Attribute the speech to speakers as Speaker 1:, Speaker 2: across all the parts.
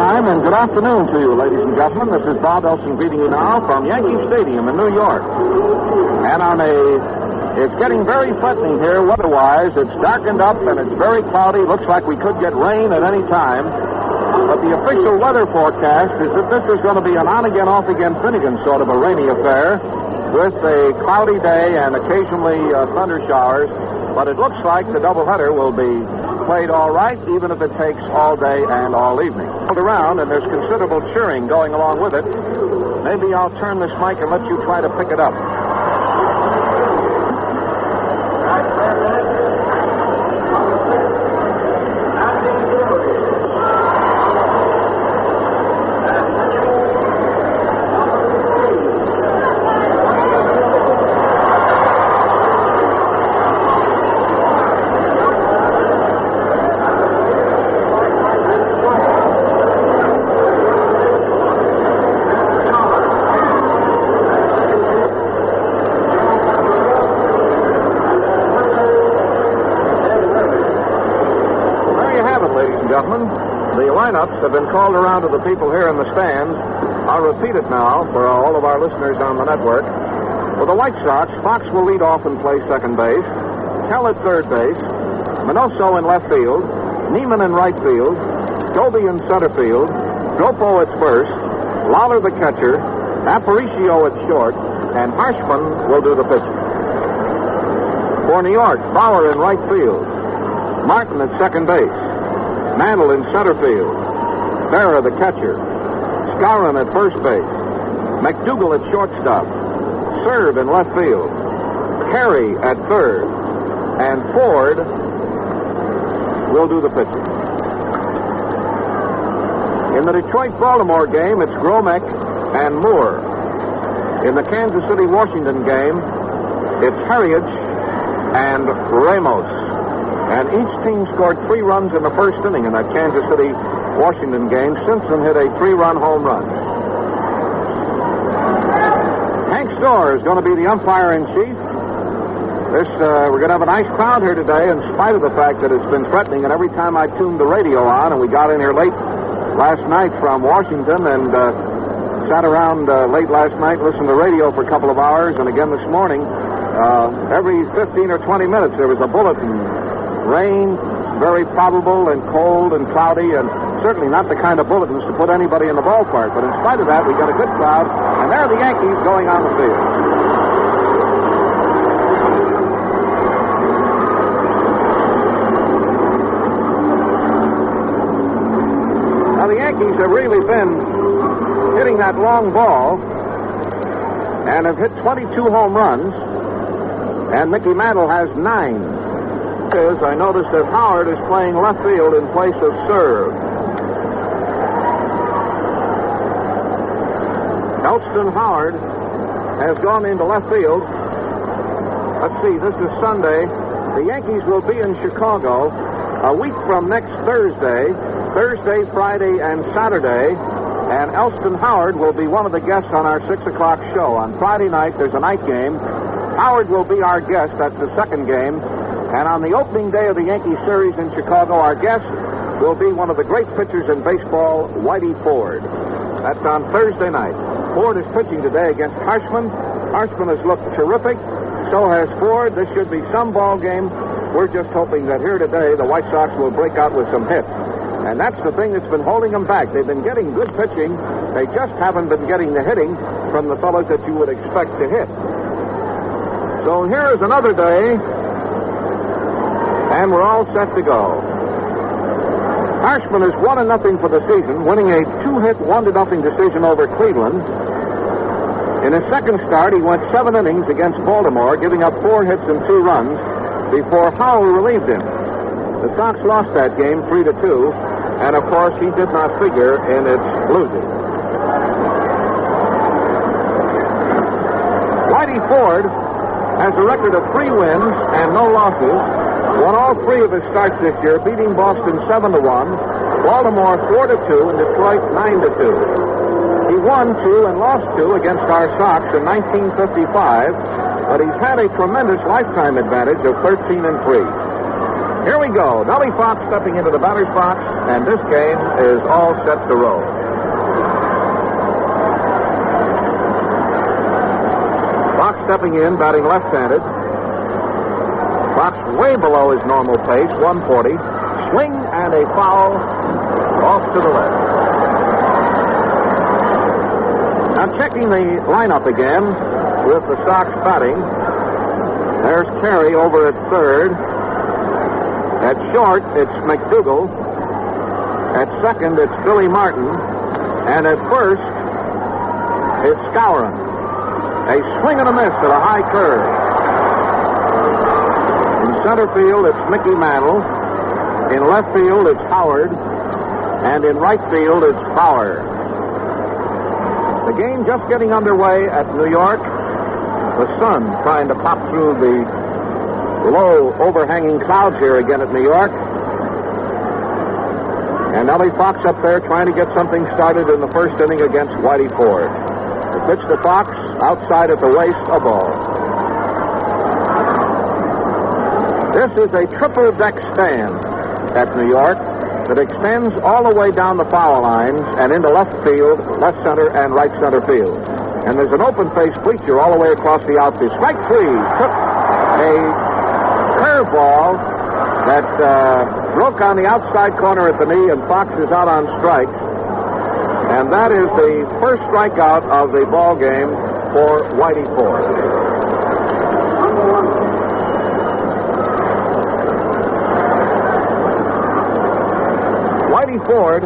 Speaker 1: time, and good afternoon to you, ladies and gentlemen. This is Bob Elson greeting you now from Yankee Stadium in New York. And it's getting very threatening here weather-wise. It's darkened up, and it's very cloudy. Looks like we could get rain at any time. But the official weather forecast is that this is going to be an on-again, off-again Finnegan sort of a rainy affair with a cloudy day and occasionally thunder showers. But it looks like the doubleheader will be played all right, even if it takes all day and all evening. Around, and there's considerable cheering going along with it. Maybe I'll turn this mic and let you try to pick it up. The lineups have been called around to the people here in the stands. I'll repeat it now for all of our listeners on the network. For the White Sox, Fox will lead off and play second base, Kell at third base, Minoso in left field, Neiman in right field, Doby in center field, Dropo at first, Lawler the catcher, Aparicio at short, and Harshman will do the pitching. For New York, Bauer in right field, Martin at second base, Mantle in center field, Berra the catcher, Skowron at first base, McDougal at shortstop, Serve in left field, Carey at third, and Ford will do the pitching. In the Detroit-Baltimore game, it's Gromek and Moore. In the Kansas City-Washington game, it's Heriage and Ramos. And each team scored 3 runs in the first inning in that Kansas City-Washington game. Simpson hit a 3-run home run. Hank Storr is going to be the umpire-in-chief. We're going to have a nice crowd here today, in spite of the fact that it's been threatening. And every time I tuned the radio on, and we got in here late last night from Washington and sat around late last night, listened to the radio for a couple of hours, and again this morning, every 15 or 20 minutes there was a bulletin. Rain, very probable and cold and cloudy, and certainly not the kind of bulletins to put anybody in the ballpark. But in spite of that, we got a good crowd, and there are the Yankees going on the field. Now, the Yankees have really been hitting that long ball and have hit 22 home runs, and Mickey Mantle has 9. I noticed that Howard is playing left field in place of Serve. Elston Howard has gone into left field. Let's see, this is Sunday. The Yankees will be in Chicago a week from next Thursday, Friday, and Saturday. And Elston Howard will be one of the guests on our 6 o'clock show. On Friday night, there's a night game. Howard will be our guest. That's the second game. And on the opening day of the Yankee series in Chicago, our guest will be one of the great pitchers in baseball, Whitey Ford. That's on Thursday night. Ford is pitching today against Harshman. Harshman has looked terrific. So has Ford. This should be some ball game. We're just hoping that here today the White Sox will break out with some hits. And that's the thing that's been holding them back. They've been getting good pitching. They just haven't been getting the hitting from the fellows that you would expect to hit. So here is another day. And we're all set to go. Harshman is 1-0 for the season, winning a 2-hit, 1-0 decision over Cleveland. In his second start, he went 7 innings against Baltimore, giving up 4 hits and 2 runs before Howell relieved him. The Sox lost that game 3-2, and of course he did not figure in its losing. Whitey Ford has a record of 3 wins and no losses. Won all 3 of his starts this year, beating Boston 7-1, Baltimore 4-2, and Detroit 9-2. He won 2 and lost 2 against our Sox in 1955, but he's had a tremendous lifetime advantage of 13-3. Here we go. Nellie Fox stepping into the batter's box, and this game is all set to roll. Fox stepping in, batting left-handed. Fox way below his normal pace, 140. Swing and a foul off to the left. Now checking the lineup again with the Sox batting. There's Carey over at third. At short, it's McDougal. At second, it's Billy Martin. And at first, it's Skowron. A swing and a miss at a high curve. In center field, it's Mickey Mantle. In left field, it's Howard. And in right field, it's Bauer. The game just getting underway at New York. The sun trying to pop through the low overhanging clouds here again at New York. And Nellie Fox up there trying to get something started in the first inning against Whitey Ford. The pitch to Fox, outside at the waist, a ball. This is a triple deck stand at New York that extends all the way down the foul lines and into left field, left center, and right center field. And there's an open-faced bleacher all the way across the outfield. Strike three took a curveball that broke on the outside corner at the knee, and Fox is out on strikes. And that is the first strikeout of the ball game for Whitey Ford. Whitey Ford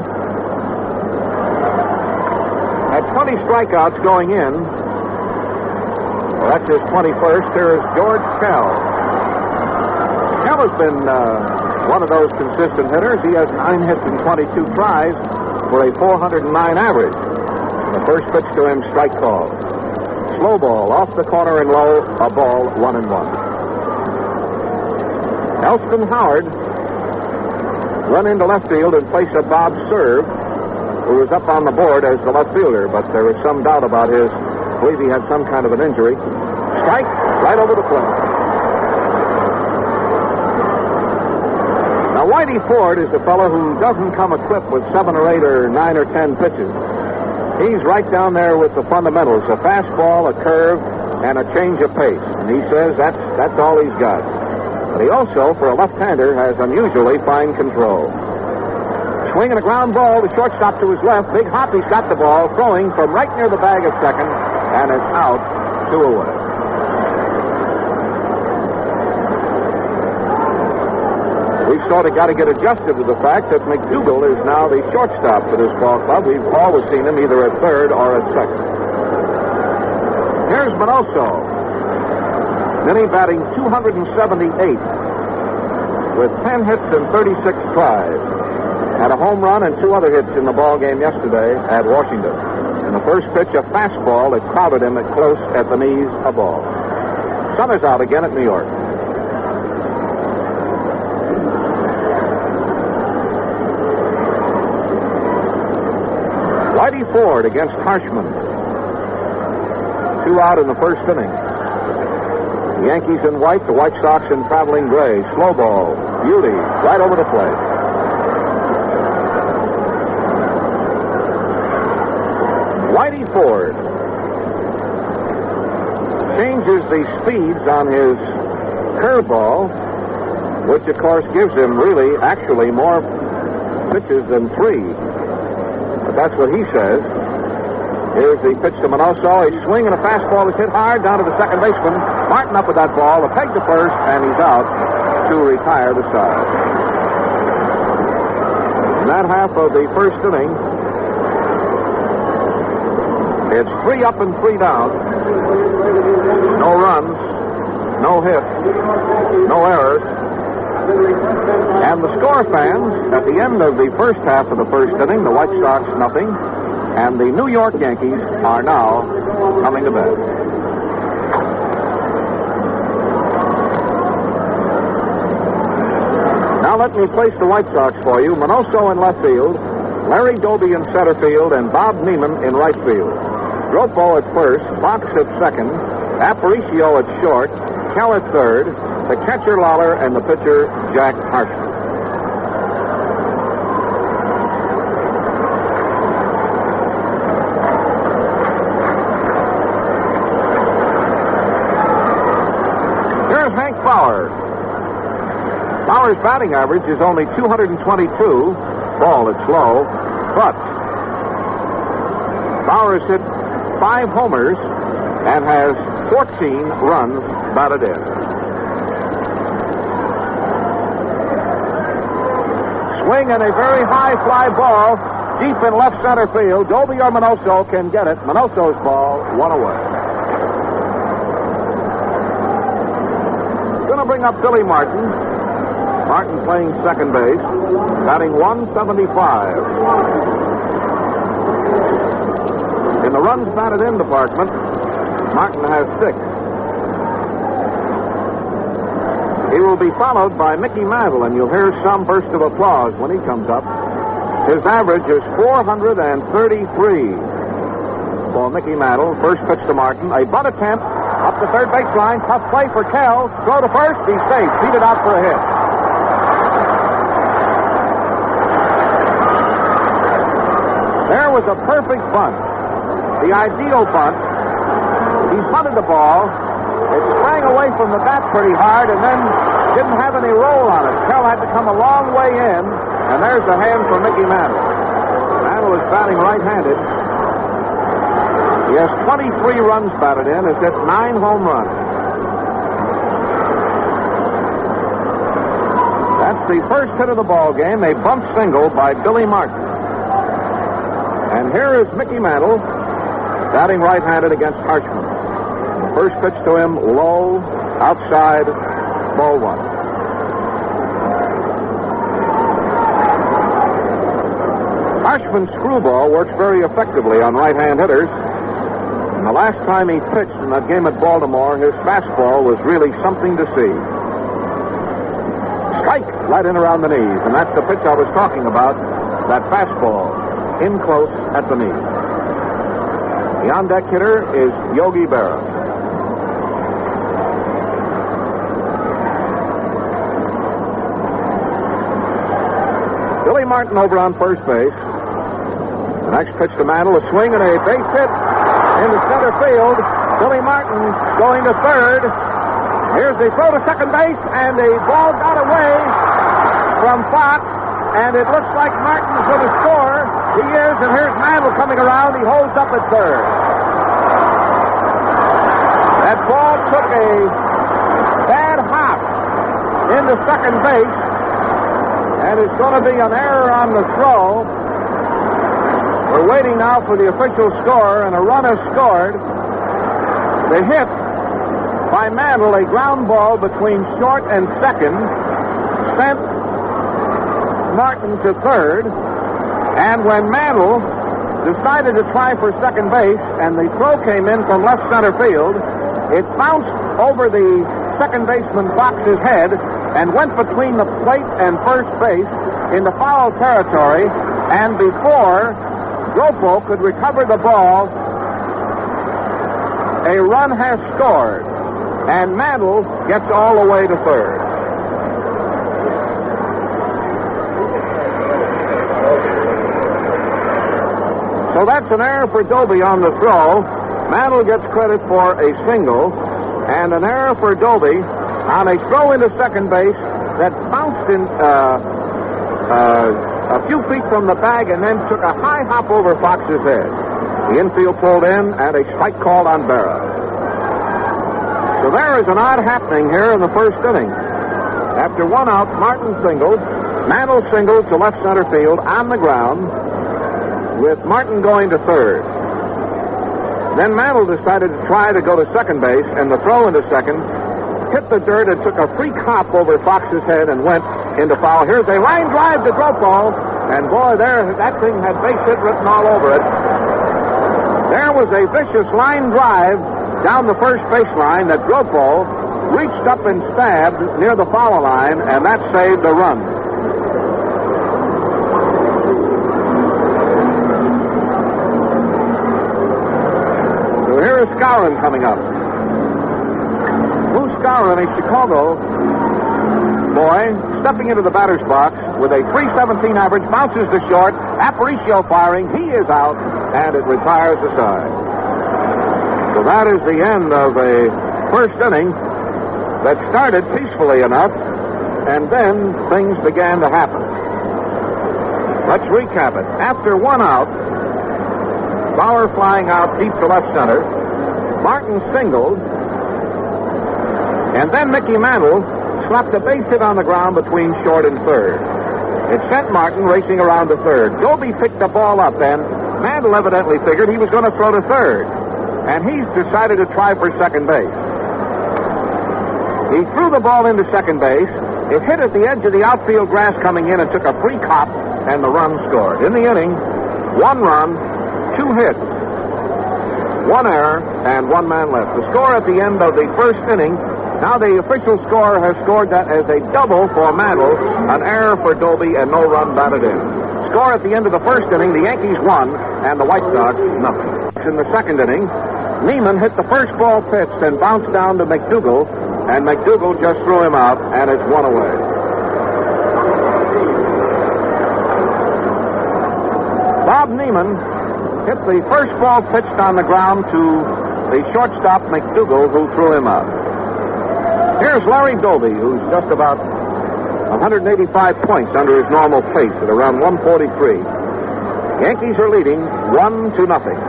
Speaker 1: had 20 strikeouts going in. Well, that's his 21st. Here is George Kell. Kell has been one of those consistent hitters. He has 9 hits and 22 tries for a 409 average. The first pitch to him, strike call. Slow ball, off the corner and low, a ball, 1-1. Elston Howard run into left field in place of Bob Serve, who was up on the board as the left fielder, but there was some doubt about his. I believe he had some kind of an injury. Strike right over the plate. Now, Whitey Ford is the fellow who doesn't come equipped with 7 or 8 or 9 or 10 pitches. He's right down there with the fundamentals, a fastball, a curve, and a change of pace. And he says that's all he's got. But he also, for a left-hander, has unusually fine control. Swing and a ground ball, the shortstop to his left. Big hop, he's got the ball, throwing from right near the bag at second, and it's out, 2 away. We've sort of got to get adjusted to the fact that McDougal is now the shortstop for this ball club. We've always seen him either at third or at second. Here's Minoso. Minnie batting 278 with 10 hits and 36 tries. Had a home run and 2 other hits in the ball game yesterday at Washington. In the first pitch, a fastball that crowded him at close at the knees, a ball. Summer's out again at New York. Whitey Ford against Harshman. 2 out in the first inning. The Yankees in white, the White Sox in traveling gray. Slow ball, beauty, right over the plate. Whitey Ford changes the speeds on his curveball, which of course gives him really, actually more pitches than 3. But that's what he says. Here's the pitch to Minoso. A swing and a fastball is hit hard down to the second baseman. Martin up with that ball, a peg to first, and he's out to retire the side. In that half of the first inning, it's 3 up and 3 down. No runs, no hits, no errors. And the score, fans, at the end of the first half of the first inning, the White Sox nothing, and the New York Yankees are now coming to bed. Now let me place the White Sox for you. Minoso in left field, Larry Doby in center field, and Bob Neiman in right field. Dropo at first, Fox at second, Aparicio at short, Kell at third, the catcher Lawler, and the pitcher Jack Harshman. Here's Hank Bauer. Bauer's batting average is only 222. Ball, it's low, but Bauer has hit 5 homers and has 14 runs batted in. Swing and a very high fly ball deep in left center field. Doby or Minoso can get it. Minoso's ball, 1 away. Going to bring up Billy Martin. Martin playing second base, batting 175. In the runs batted in department, Martin has 6. He will be followed by Mickey Mantle, and you'll hear some burst of applause when he comes up. His average is 433 for Mickey Mantle. First pitch to Martin. A bunt attempt up the third baseline. Tough play for Kell. Throw to first. He's safe. Beat it out for a hit. There was a perfect bunt. The ideal bunt. He bunted the ball. It sprang away from the bat pretty hard and then didn't have any roll on it. Kell had to come a long way in, and there's the hand for Mickey Mantle. Mantle is batting right-handed. He has 23 runs batted in, has hit 9 home runs. That's the first hit of the ball game, a bunt single by Billy Martin. And here is Mickey Mantle batting right-handed against Harshman. First pitch to him, low, outside, ball 1. Harshman's screwball works very effectively on right-hand hitters. And the last time he pitched in that game at Baltimore, his fastball was really something to see. Strike right in around the knees, and that's the pitch I was talking about, that fastball, in close at the knees. The on-deck hitter is Yogi Berra. Billy Martin over on first base. The next pitch to Mantle, a swing and a base hit into center field. Billy Martin going to third. Here's the throw to second base, and the ball got away from Fox, and it looks like Martin's going to score. He is, and here's Mantle coming around. He holds up at third. That ball took a bad hop into second base, and it's going to be an error on the throw. We're waiting now for the official score, and a run has scored. The hit by Mantle, a ground ball between short and second, sent Martin to third. And when Mantle decided to try for second base, and the throw came in from left center field, it bounced over the second baseman Fox's head and went between the plate and first base into foul territory. And before Gropo could recover the ball, a run has scored, and Mantle gets all the way to third. So that's an error for Doby on the throw. Mantle gets credit for a single, and an error for Doby on a throw into second base that bounced in a few feet from the bag and then took a high hop over Fox's head. The infield pulled in, and a strike called on Berra. So there is an odd happening here in the first inning. After 1 out, Martin singles, Mantle singles to left center field on the ground, with Martin going to third. Then Mantle decided to try to go to second base, and the throw into second hit the dirt and took a freak hop over Fox's head and went into foul. Here's a line drive to Gropo, and boy, there, that thing had base hit written all over it. There was a vicious line drive down the first baseline that Gropo reached up and stabbed near the foul line, and that saved the run. So here is Skowron coming up. Moose Skowron, a Chicago boy, stepping into the batter's box with a .317 average, bounces to short. Aparicio firing. He is out, and it retires the side. So that is the end of a first inning that started peacefully enough, and then things began to happen. Let's recap it. After one out, Bauer flying out deep to left center, Martin singled, and then Mickey Mantle slapped a base hit on the ground between short and third. It sent Martin racing around to third. Doby picked the ball up then. Mantle evidently figured he was going to throw to third, and he's decided to try for second base. He threw the ball into second base. It hit at the edge of the outfield grass coming in and took a free hop, and the run scored. In the inning, 1 run, 2 hits, 1 error, and 1 man left. The score at the end of the first inning. Now the official score has scored that as a double for Mantle, an error for Doby, and no run batted in. Score at the end of the first inning, the Yankees won, and the White Sox nothing. In the second inning, Neiman hit the first ball pitched and bounced down to McDougal, and McDougal just threw him out, and it's 1 away. Bob Neiman hit the first ball pitched on the ground to the shortstop McDougal, who threw him out. Here's Larry Doby, who's just about 185 points under his normal pace at around 143. Yankees are leading 1-0.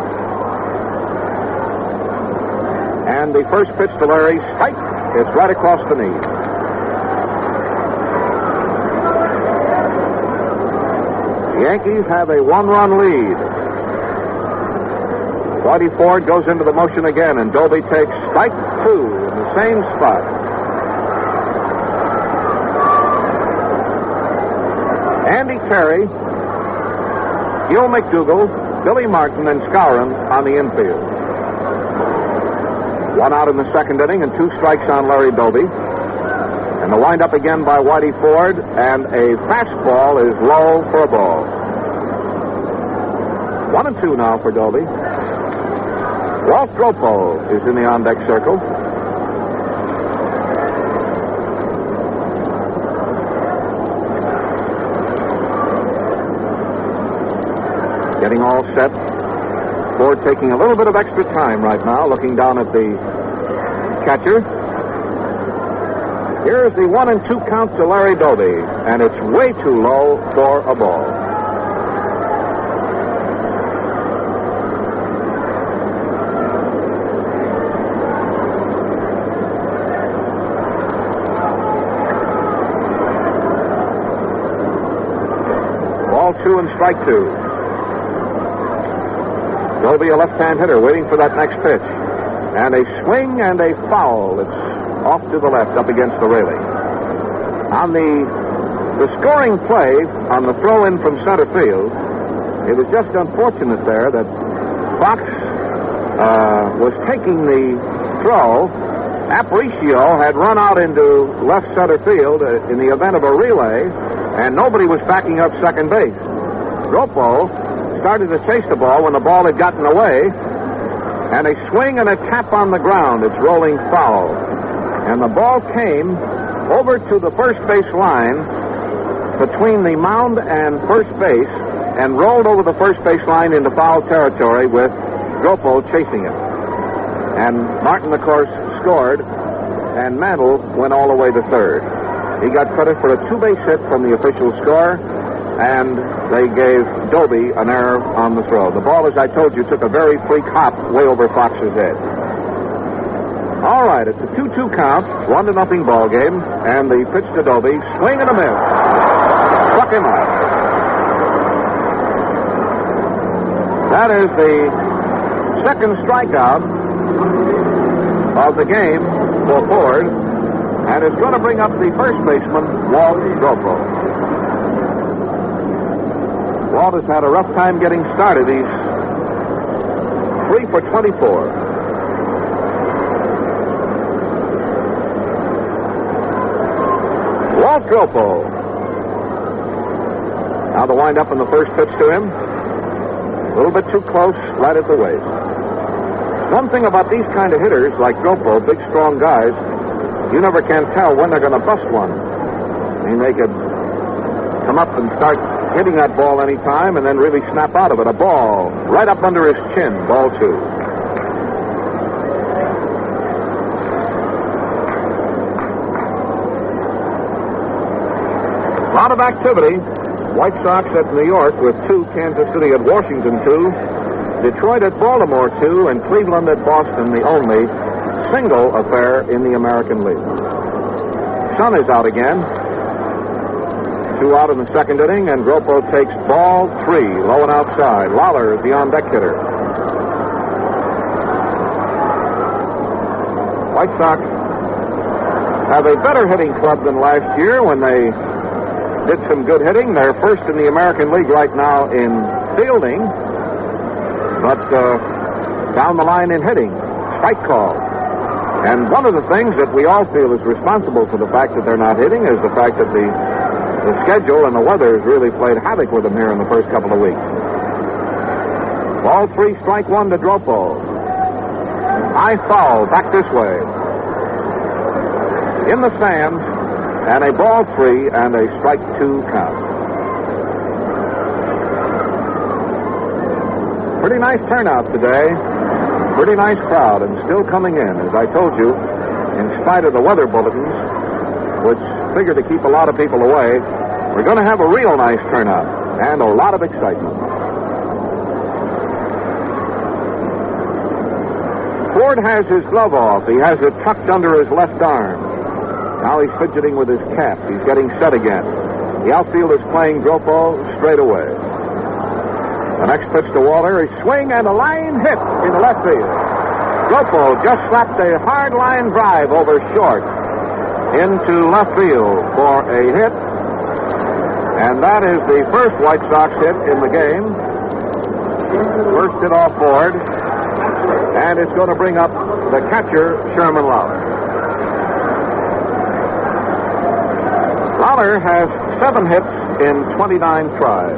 Speaker 1: And the first pitch to Larry, strike. It's right across the knee. The Yankees have a 1-run lead. Whitey Ford goes into the motion again, and Doby takes strike 2 in the same spot. Andy Terry, Gil McDougal, Billy Martin, and Skowron on the infield. 1 out in the second inning and 2 strikes on Larry Doby. And the windup again by Whitey Ford, and a fastball is low for a ball. 1-2 now for Doby. Walt Gropo is in the on-deck circle. Getting all set. Ford taking a little bit of extra time right now, looking down at the catcher. Here's the 1-2 count to Larry Doby, and it's way too low for a ball. Ball 2 and strike 2. Doby, a left-hand hitter, waiting for that next pitch. And a swing and a foul. It's off to the left, up against the railing. On the scoring play, on the throw-in from center field, it was just unfortunate there that Fox was taking the throw. Aparicio had run out into left center field in the event of a relay, and nobody was backing up second base. Gropo started to chase the ball when the ball had gotten away, and a swing and a tap on the ground. It's rolling foul. And the ball came over to the first base line between the mound and first base and rolled over the first base line into foul territory with Gropo chasing it. And Martin, of course, scored, and Mantle went all the way to third. He got credit for a 2-base hit from the official score, and they gave Doby an error on the throw. The ball, as I told you, took a very freak hop way over Fox's head. All right, it's a 2-2 count, 1-0 ball game, and the pitch to Doby, swing and a miss. Struck him out. That is the second strikeout of the game for Ford, and it's going to bring up the first baseman, Walt Gropo. Walt has had a rough time getting started. He's 3 for 24. Walt Gropo. Now the wind-up in the first pitch to him. A little bit too close, right at the waist. One thing about these kind of hitters, like Gropo, big, strong guys, you never can tell when they're going to bust one. I mean, they could come up and start hitting that ball any time and then really snap out of it. A ball right up under his chin, ball 2. A lot of activity. White Sox at New York with 2, Kansas City at Washington 2, Detroit at Baltimore 2, and Cleveland at Boston, the only single affair in the American League. Sun is out again. 2 out in the second inning, and Gropo takes ball 3, low and outside. Lawler is the on-deck hitter. White Sox have a better hitting club than last year when they did some good hitting. They're first in the American League right now in fielding, but down the line in hitting. Strike call. And one of the things that we all feel is responsible for the fact that they're not hitting is the fact that the schedule and the weather has really played havoc with them here in the first couple of weeks. Ball 3, strike 1 to Dropo. High foul, back this way. In the stands, and a ball 3 and a strike 2 count. Pretty nice turnout today. Pretty nice crowd, and still coming in, as I told you, in spite of the weather bulletins, which figure to keep a lot of people away. We're going to have a real nice turnout and a lot of excitement. Ford has his glove off. He has it tucked under his left arm. Now he's fidgeting with his cap. He's getting set again. The outfield is playing Gropo straight away. The next pitch to Walter, a swing and a line hit in the left field. Gropo just slapped a hard line drive over short into left field for a hit. And that is the first White Sox hit in the game. First hit off Ford. And it's going to bring up the catcher, Sherman Lawler. Lawler has 7 hits in 29 tries.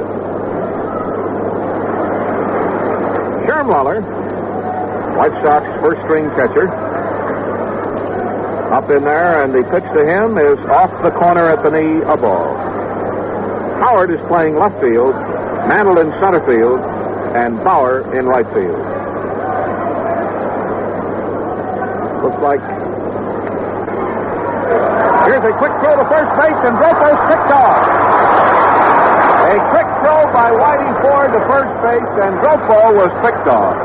Speaker 1: Sherman Lawler, White Sox first-string catcher, up in there, and the pitch to him is off the corner at the knee, a ball. Howard is playing left field, Mantle in center field, and Bauer in right field. Looks like here's a quick throw to first base, and Gropo's picked off. A quick throw by Whitey Ford to first base, and Gropo was picked off.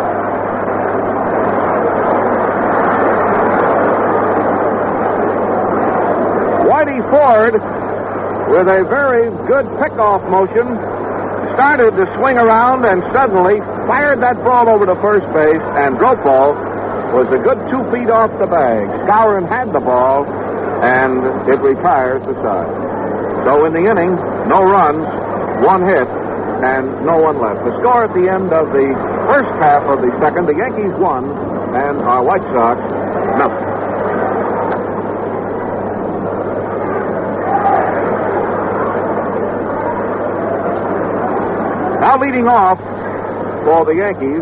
Speaker 1: Whitey Ford, with a very good pickoff motion, started to swing around and suddenly fired that ball over to first base, and Gropo was a good 2 feet off the bag. Skowron had the ball, and it retires the side. So in the inning, no runs, 1 hit, and no one left. The score at the end of the first half of the second, the Yankees won, and our White Sox nothing. Now leading off for the Yankees,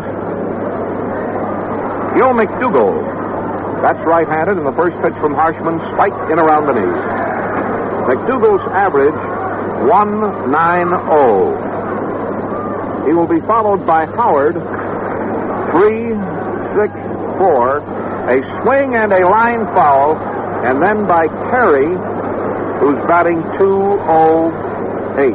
Speaker 1: Gil McDougall. That's right-handed, and the first pitch from Harshman spiked in around the knee. McDougall's average, 1.90. He will be followed by Howard, 3.64. A swing and a line foul, and then by Terry, who's batting 2.08.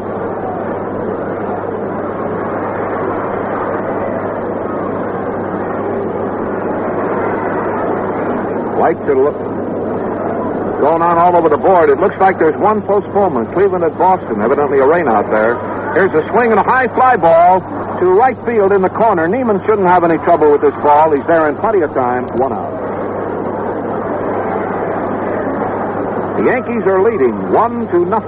Speaker 1: Lights are going on all over the board. It looks like there's one postponement. Cleveland at Boston. Evidently a rain out there. Here's a swing and a high fly ball to right field in the corner. Neiman shouldn't have any trouble with this ball. He's there in plenty of time. 1 out. The Yankees are leading 1-0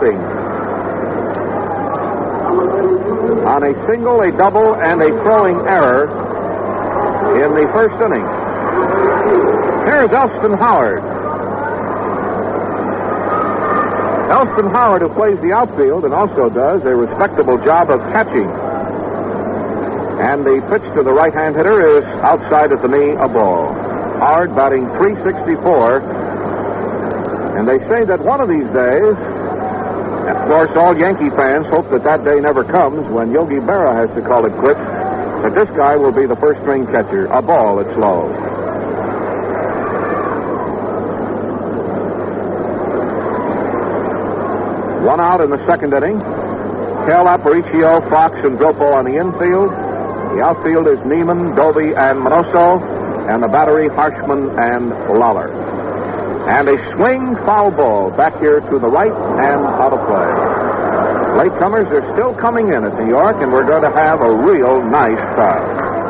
Speaker 1: on a single, a double, and a throwing error in the first inning. Here's Elston Howard. Elston Howard, who plays the outfield and also does a respectable job of catching. And the pitch to the right-hand hitter is outside at the knee, a ball. Howard batting 3.64. And they say that one of these days, of course, all Yankee fans hope that that day never comes when Yogi Berra has to call it quits, that this guy will be the first-string catcher. A ball, it's low. One out in the second inning. Kell, Aparicio, Fox, and Dropo on the infield. The outfield is Neiman, Doby, and Minoso, and the battery, Harshman and Lawler. And a swing foul ball back here to the right and out of play. Latecomers are still coming in at New York, and we're going to have a real nice crowd.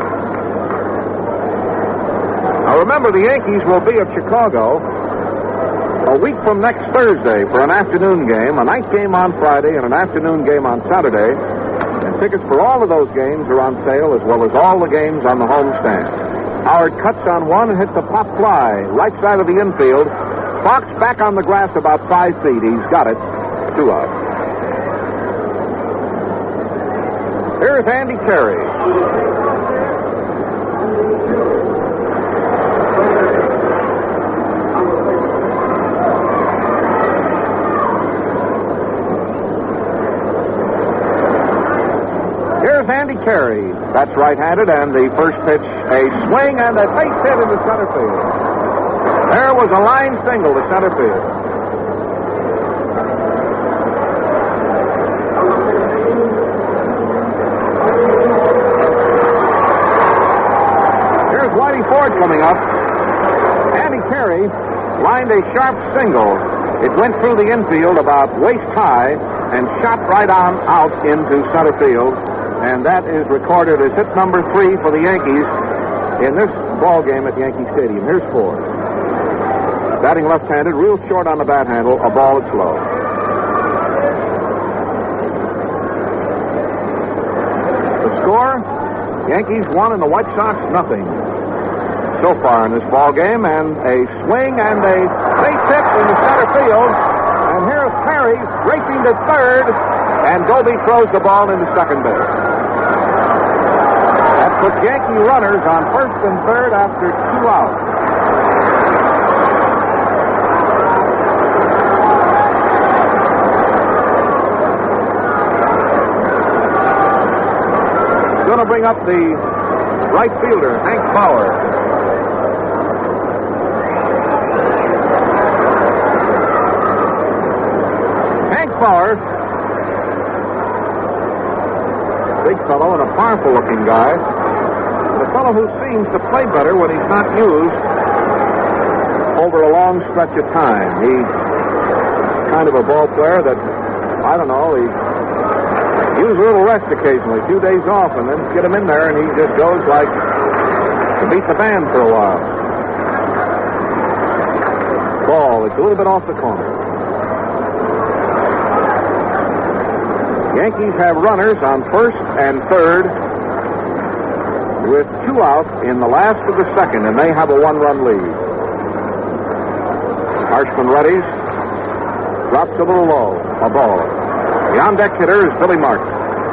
Speaker 1: Now remember, the Yankees will be at Chicago a week from next Thursday for an afternoon game, a night game on Friday, and an afternoon game on Saturday. And tickets for all of those games are on sale, as well as all the games on the homestand. Howard cuts on one and hits a pop fly, right side of the infield. Fox back on the grass about 5 feet. He's got it. 2 out. Here's Andy Carey. Andy Carey. That's right-handed, and the first pitch, a swing and a base hit into center field. There was a line single to center field. Here's Whitey Ford coming up. Andy Carey lined a sharp single. It went through the infield about waist high and shot right on out into center field. And that is recorded as hit number 3 for the Yankees in this ball game at Yankee Stadium. Here's Ford. Batting left-handed, real short on the bat handle, a ball that's low. The score, Yankees 1 and the White Sox nothing. So far in this ball game, and a swing and a base hit in the center field. And here's Perry racing to third, and Doby throws the ball into second base. That puts Yankee runners on first and third after 2 outs. Going to bring up the right fielder, Hank Bauer. Hank Bauer, big fellow and a powerful-looking guy, and a fellow who seems to play better when he's not used over a long stretch of time. He's kind of a ball player that, I don't know, he use a little rest occasionally, a few days off, and then get him in there, and he just goes like to beat the band for a while. Ball, it's a little bit off the corner. Yankees have runners on first and third with 2 outs in the last of the second, and they have a 1-run lead. Harshman readies, drops a little low, a ball. The on-deck hitter is Billy Martin.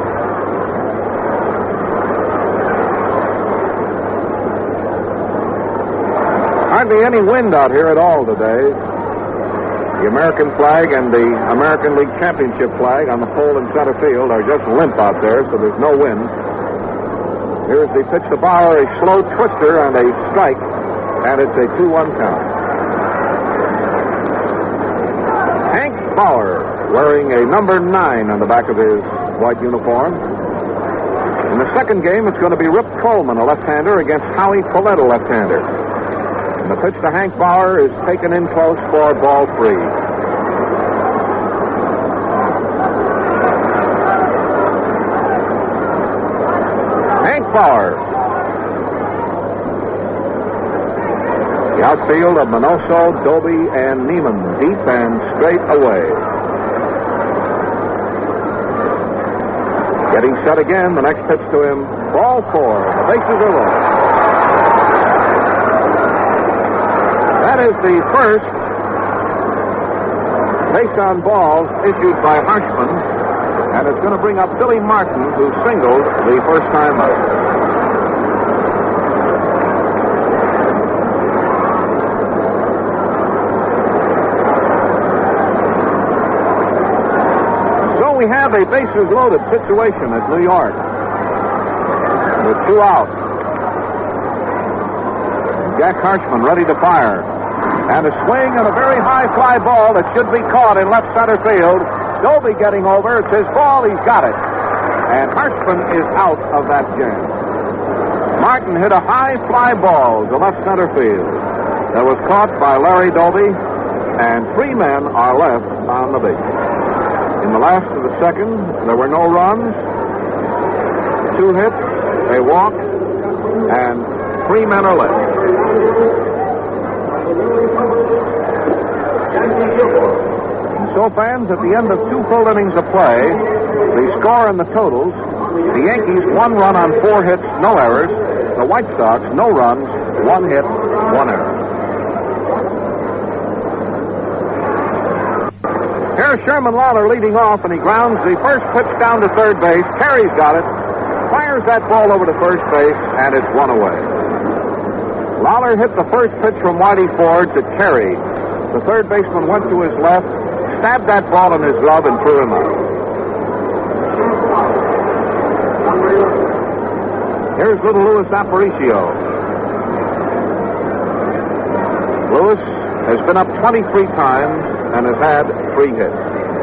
Speaker 1: Hardly any wind out here at all today. The American flag and the American League Championship flag on the pole in center field are just limp out there, so there's no wind. Here's the pitch to Bauer, a slow twister and a strike, and it's a 2-1 count. Hank Bauer, wearing a number 9 on the back of his white uniform. In the second game, it's going to be Rip Coleman, a left-hander, against Howie Collette, a left-hander. And the pitch to Hank Bauer is taken in close for ball 3. Hank Bauer. The outfield of Minoso, Doby, and Neiman, deep and straight away. Getting set again, the next pitch to him, ball 4. The bases are loaded. That is the first base on balls issued by Harshman, and it's going to bring up Billy Martin, who singled the first time out. we have a bases-loaded situation at New York with 2 out. Jack Harshman ready to fire. And a swing and a very high fly ball that should be caught in left center field. Doby getting over. It's his ball. He's got it. And Harshman is out of that jam. Martin hit a high fly ball to left center field. That was caught by Larry Doby, and 3 men are left on the base. In the last of the second, there were no runs, 2 hits, a walk, and 3 men are left. And so, fans, at the end of 2 full innings of play, the score and the totals: the Yankees 1 run on 4 hits, no errors. The White Sox, no runs, 1 hit, 1 error. Here's Sherman Lawler leading off, and he grounds the first pitch down to third base. Carey's got it, fires that ball over to first base, and it's 1 away. Lawler hit the first pitch from Whitey Ford to Carey. The third baseman went to his left, stabbed that ball in his glove, and threw him out. Here's little Louis Aparicio. Louis has been up 23 times and has had 3 hits.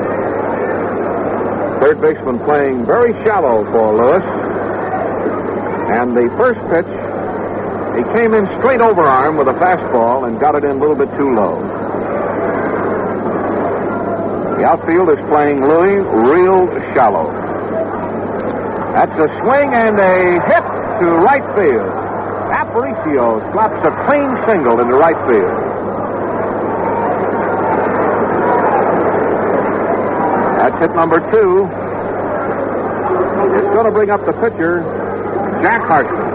Speaker 1: Third baseman playing very shallow for Louis. And the first pitch, he came in straight overarm with a fastball and got it in a little bit too low. The outfield is playing Louis real shallow. That's a swing and a hit to right field. Aparicio slaps a clean single into right field. That's hit number 2. It's going to bring up the pitcher, Jack Harshman.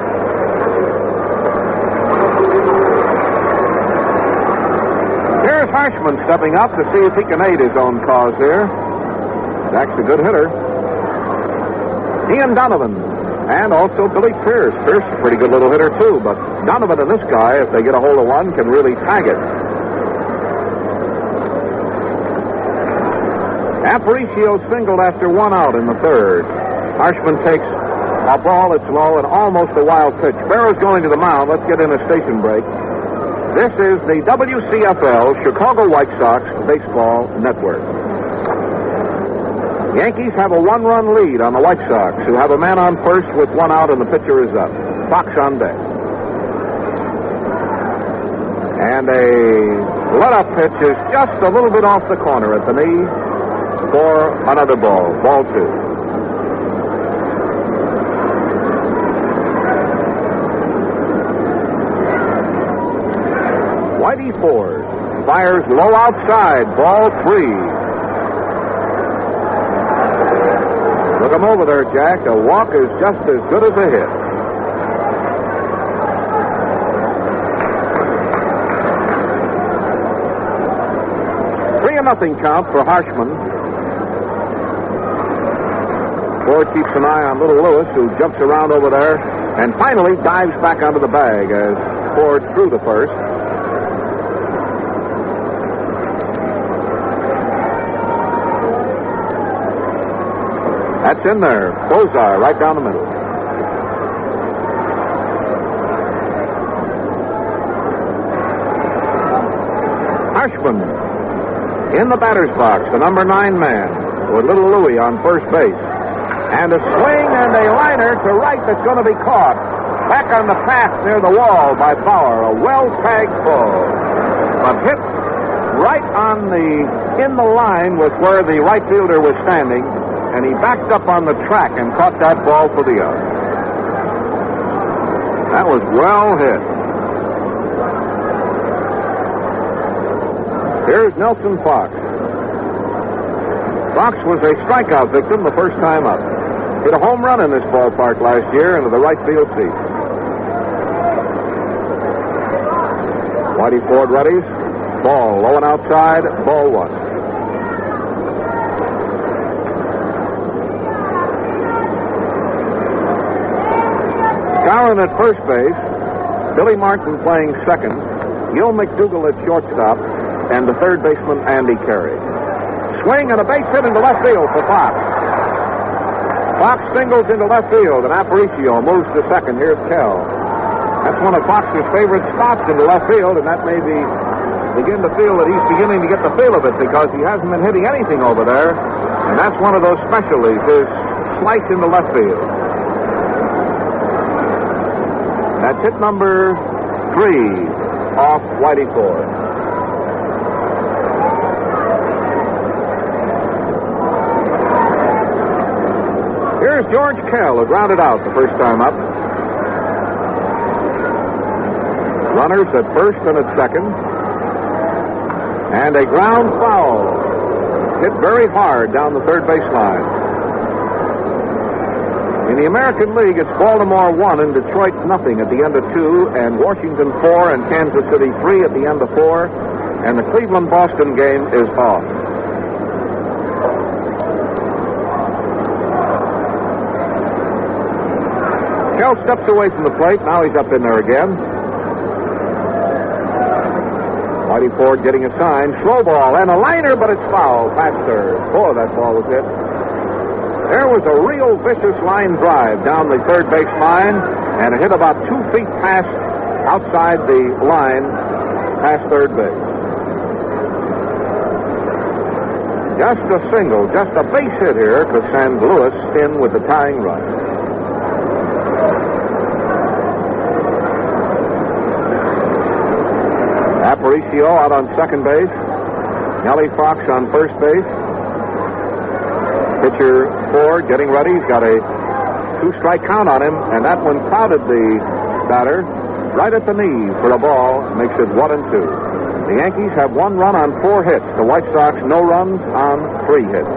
Speaker 1: Here's Harshman stepping up to see if he can aid his own cause here. Jack's a good hitter. Ian Donovan, and also Billy Pierce. Pierce is a pretty good little hitter, too, but Donovan and this guy, if they get a hold of one, can really tag it. Aparicio singled after 1 out in the third. Harshman takes a ball that's low and almost a wild pitch. Barrow's going to the mound. Let's get in a station break. This is the WCFL Chicago White Sox Baseball Network. Yankees have a 1-run lead on the White Sox, who have a man on first with 1 out, and the pitcher is up. Fox on deck. And a let-up pitch is just a little bit off the corner at the knee for another ball. Ball 2. Whitey Ford fires low outside. Ball 3. Look him over there, Jack. A walk is just as good as a hit. Nothing count for Harshman. Ford keeps an eye on little Louis, who jumps around over there and finally dives back onto the bag as Ford threw the first. That's in there. Bozar right down the middle. Harshman in the batter's box, the number 9 man, with little Louis on first base. And a swing and a liner to right that's going to be caught. Back on the path near the wall by Bauer. A well-tagged ball. But hit right in the line was where the right fielder was standing, and he backed up on the track and caught that ball for the out. That was well hit. Here's Nelson Fox. Fox was a strikeout victim the first time up. Hit a home run in this ballpark last year into the right field seat. Whitey Ford readies. Ball low and outside. Ball 1. Skowron at first base. Billy Martin playing second. Gil McDougall at shortstop. And the third baseman, Andy Carey. swing and a base hit into left field for Fox. Fox singles into left field, and Aparicio moves to second. Here's Kell. That's one of Fox's favorite spots into left field, and that may begin to feel that he's beginning to get the feel of it because he hasn't been hitting anything over there, and that's one of those specialties, his slice into left field. That's hit number 3 off Whitey Ford. Here's George Kell, who grounded out the first time up. Runners at first and at second. And a ground foul. Hit very hard down the third baseline. In the American League, it's Baltimore 1 and Detroit nothing at the end of 2, and Washington 4 and Kansas City 3 at the end of 4, and the Cleveland-Boston game is off. Kell steps away from the plate. Now he's up in there again. Whitey Ford getting a sign. Slow ball and a liner, but it's foul. Past third. Boy, that ball was hit. There was a real vicious line drive down the third base line, and it hit about 2 feet past outside the line past third base. Just a single, just a base hit here to send Lewis in with the tying run. Aparicio out on second base. Nellie Fox on first base. Pitcher Ford getting ready. He's got a 2-strike count on him, and that one clouded the batter right at the knee for a ball. Makes it 1-2. The Yankees have 1 run on 4 hits. The White Sox no runs on 3 hits.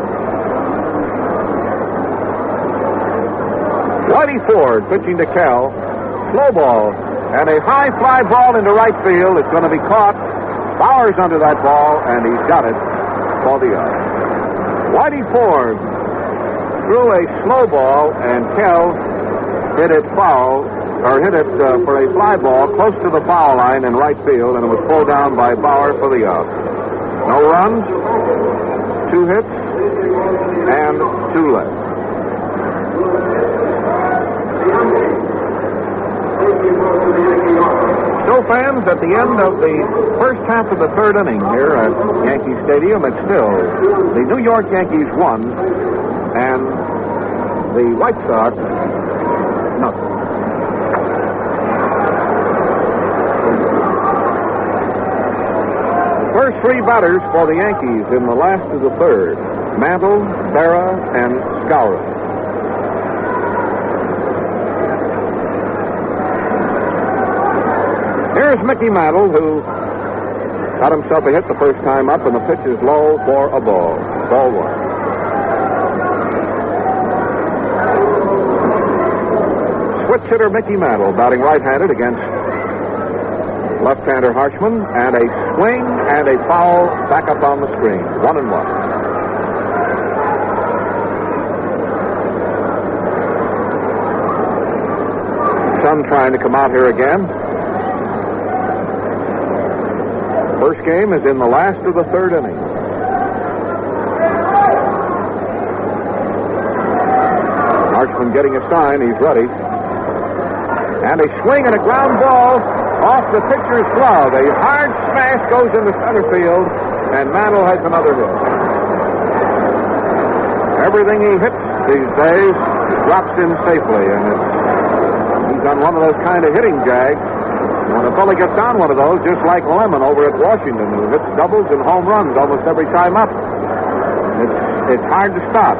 Speaker 1: Whitey Ford pitching to Kell. Slow ball. And a high fly ball into right field. It's going to be caught. Bowers under that ball, and he's got it for the out. Whitey Ford threw a slow ball, and Kell hit it foul, or hit it for a fly ball close to the foul line in right field, and it was pulled down by Bauer for the out. No runs, 2 hits, and 2 left. Still fans at the end of the first half of the third inning here at Yankee Stadium. It's still the New York Yankees 1 and the White Sox nothing. First 3 batters for the Yankees in the last of the third: Mantle, Berra, and Skowron. Here's Mickey Mantle, who got himself a hit the first time up, and the pitch is low for a ball. Ball 1. Switch hitter Mickey Mantle batting right-handed against left-hander Harshman, and a swing and a foul back up on the screen. 1-1. Sun trying to come out here again. First game is in the last of the third inning. Harshman getting a sign. He's ready. And a swing and a ground ball off the pitcher's glove. A hard smash goes into center field, and Mantle has another hit. Everything he hits these days drops in safely, and he's on one of those kind of hitting jags. When a fella gets on one of those, just like Lemon over at Washington, who hits doubles and home runs almost every time up, it's hard to stop.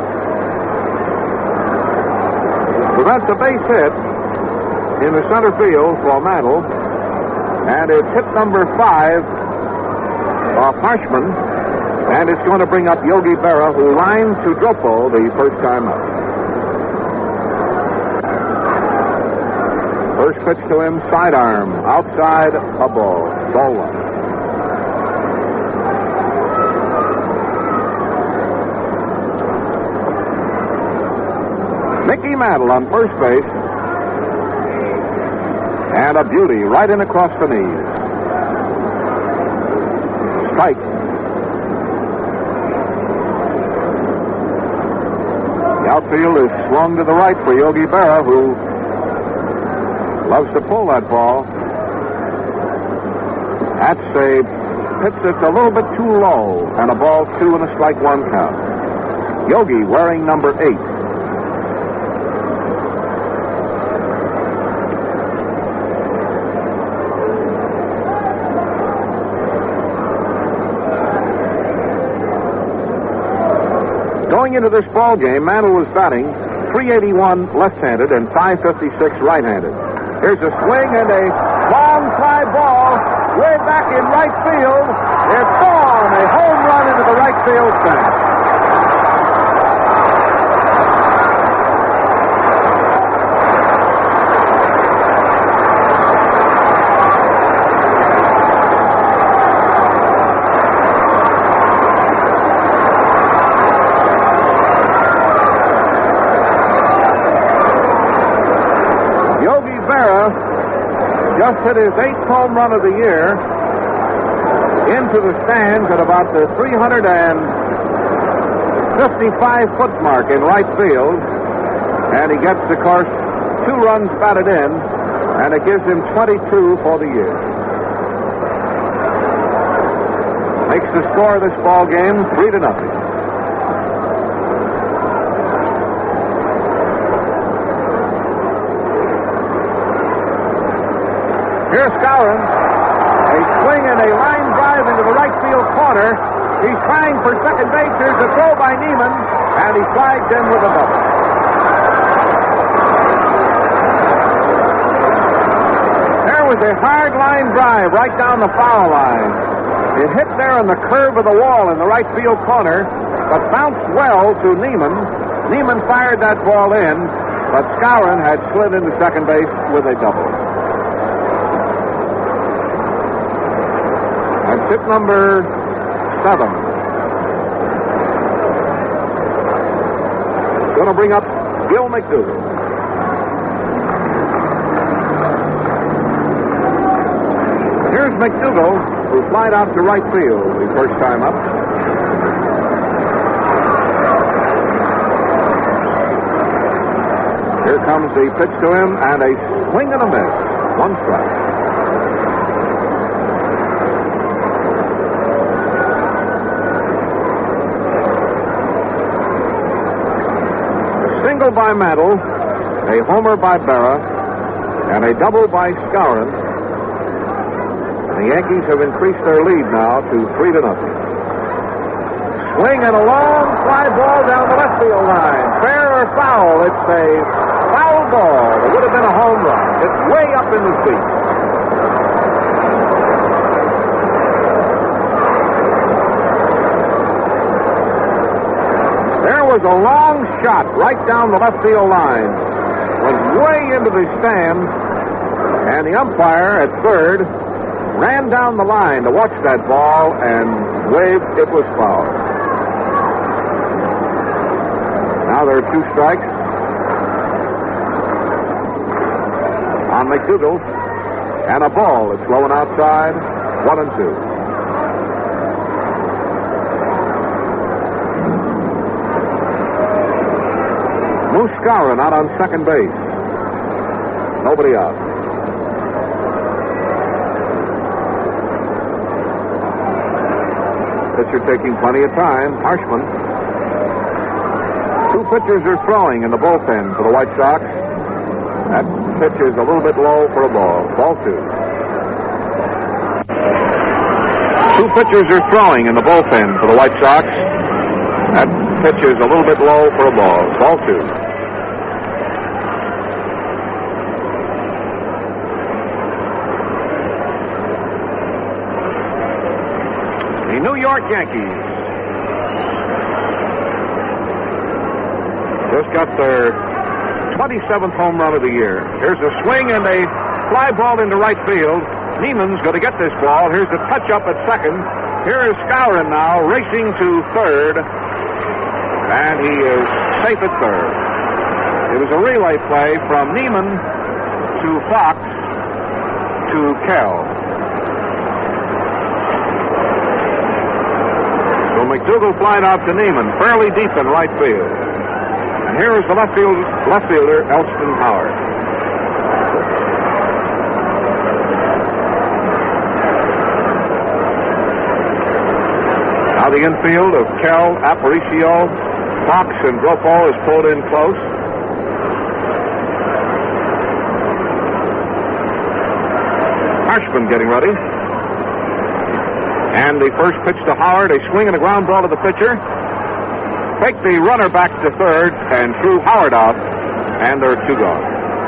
Speaker 1: So that's a base hit in the center field for Mantle, and it's hit number 5 off Harshman, and it's going to bring up Yogi Berra, who lines to Dropo the first time up. First pitch to him, sidearm, outside a ball. Ball 1. Mickey Mantle on first base. And a beauty right in across the knees. Strike. outfield is swung to the right for Yogi Berra, who loves to pull that ball. That's a pitch that's a little bit too low, and a ball 2 and a strike 1 count. Yogi wearing number 8. Going into this ball game, Mantle was batting .381 left-handed and .556 right-handed. Here's a swing and a long fly ball way back in right field. It's gone. A home run into the right field stand. Just hit his 8th home run of the year into the stands at about the 355-foot mark in right field. And he gets, of course, 2 runs batted in, and it gives him 22 for the year. Makes the score of this ball game 3-0. Here's Skowron. A swing and a line drive into the right field corner. He's trying for second base. Here's a throw by Neiman, and he flagged in with a double. There was a hard line drive right down the foul line. It hit there on the curve of the wall in the right field corner, but bounced well to Neiman. Neiman fired that ball in, but Skowron had slid into second base with a double. Tip number 7. Going to bring up Gil McDougall. Here's McDougall, who flied out to right field the first time up. Here comes the pitch to him, and a swing and a miss. 1 strike. By Mantle, a homer by Berra, and a double by Skowron. And the Yankees have increased their lead now to 3-0. Swing and a long fly ball down the left field line. Fair or foul? It's a foul ball. It would have been a home run. It's way up in the seats. Was a long shot right down the left field line. Went way into the stands, and the umpire at third ran down the line to watch that ball and waved it was foul. Now there are 2 strikes on McDougall, and a ball that's blowing outside. 1-2. Moose Skowron out on second base. Nobody out. Pitcher taking plenty of time. Harshman. 2 pitchers are throwing in the bullpen for the White Sox. That pitch is a little bit low for a ball. Ball 2. 2 pitchers are throwing in the bullpen for the White Sox. That pitch is a little bit low for a ball. Ball 2. New York Yankees just got their 27th home run of the year. Here's a swing and a fly ball into right field. Neiman's going to get this ball. Here's a touch-up at second. Here is Skowron now racing to third, and he is safe at third. It was a relay play from Neiman to Fox to Kell. So McDougall flied out to Neiman, fairly deep in right field. And here is the left fielder, Elston Howard. Now the infield of Kell, Aparicio, Fox, and Gropo is pulled in close. Harshman getting ready. And the first pitch to Howard, a swing and a ground ball to the pitcher. Take the runner back to third and threw Howard out, and there are two gone.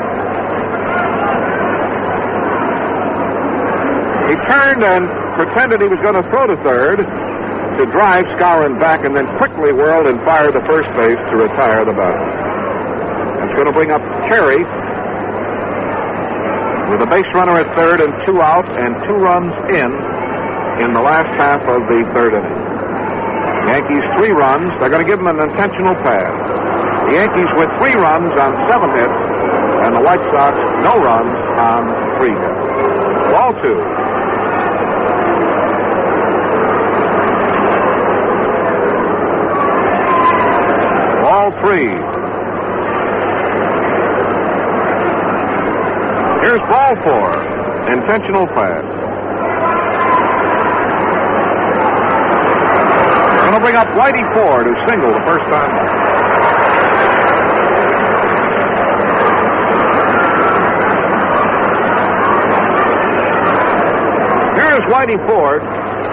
Speaker 1: He turned and pretended he was going to throw to third to drive Skowron back, and then quickly whirled and fired to first base to retire the batter. That's going to bring up Terry with a base runner at third and two out and 2 runs in the last half of the third inning. Yankees 3 runs. They're going to give him an intentional pass. The Yankees with 3 runs on 7 hits, and the White Sox no runs on 3 hits. Ball 2. Ball 3. Here's ball 4. Intentional pass. Going to bring up Whitey Ford, who singled the first time. Here's Whitey Ford.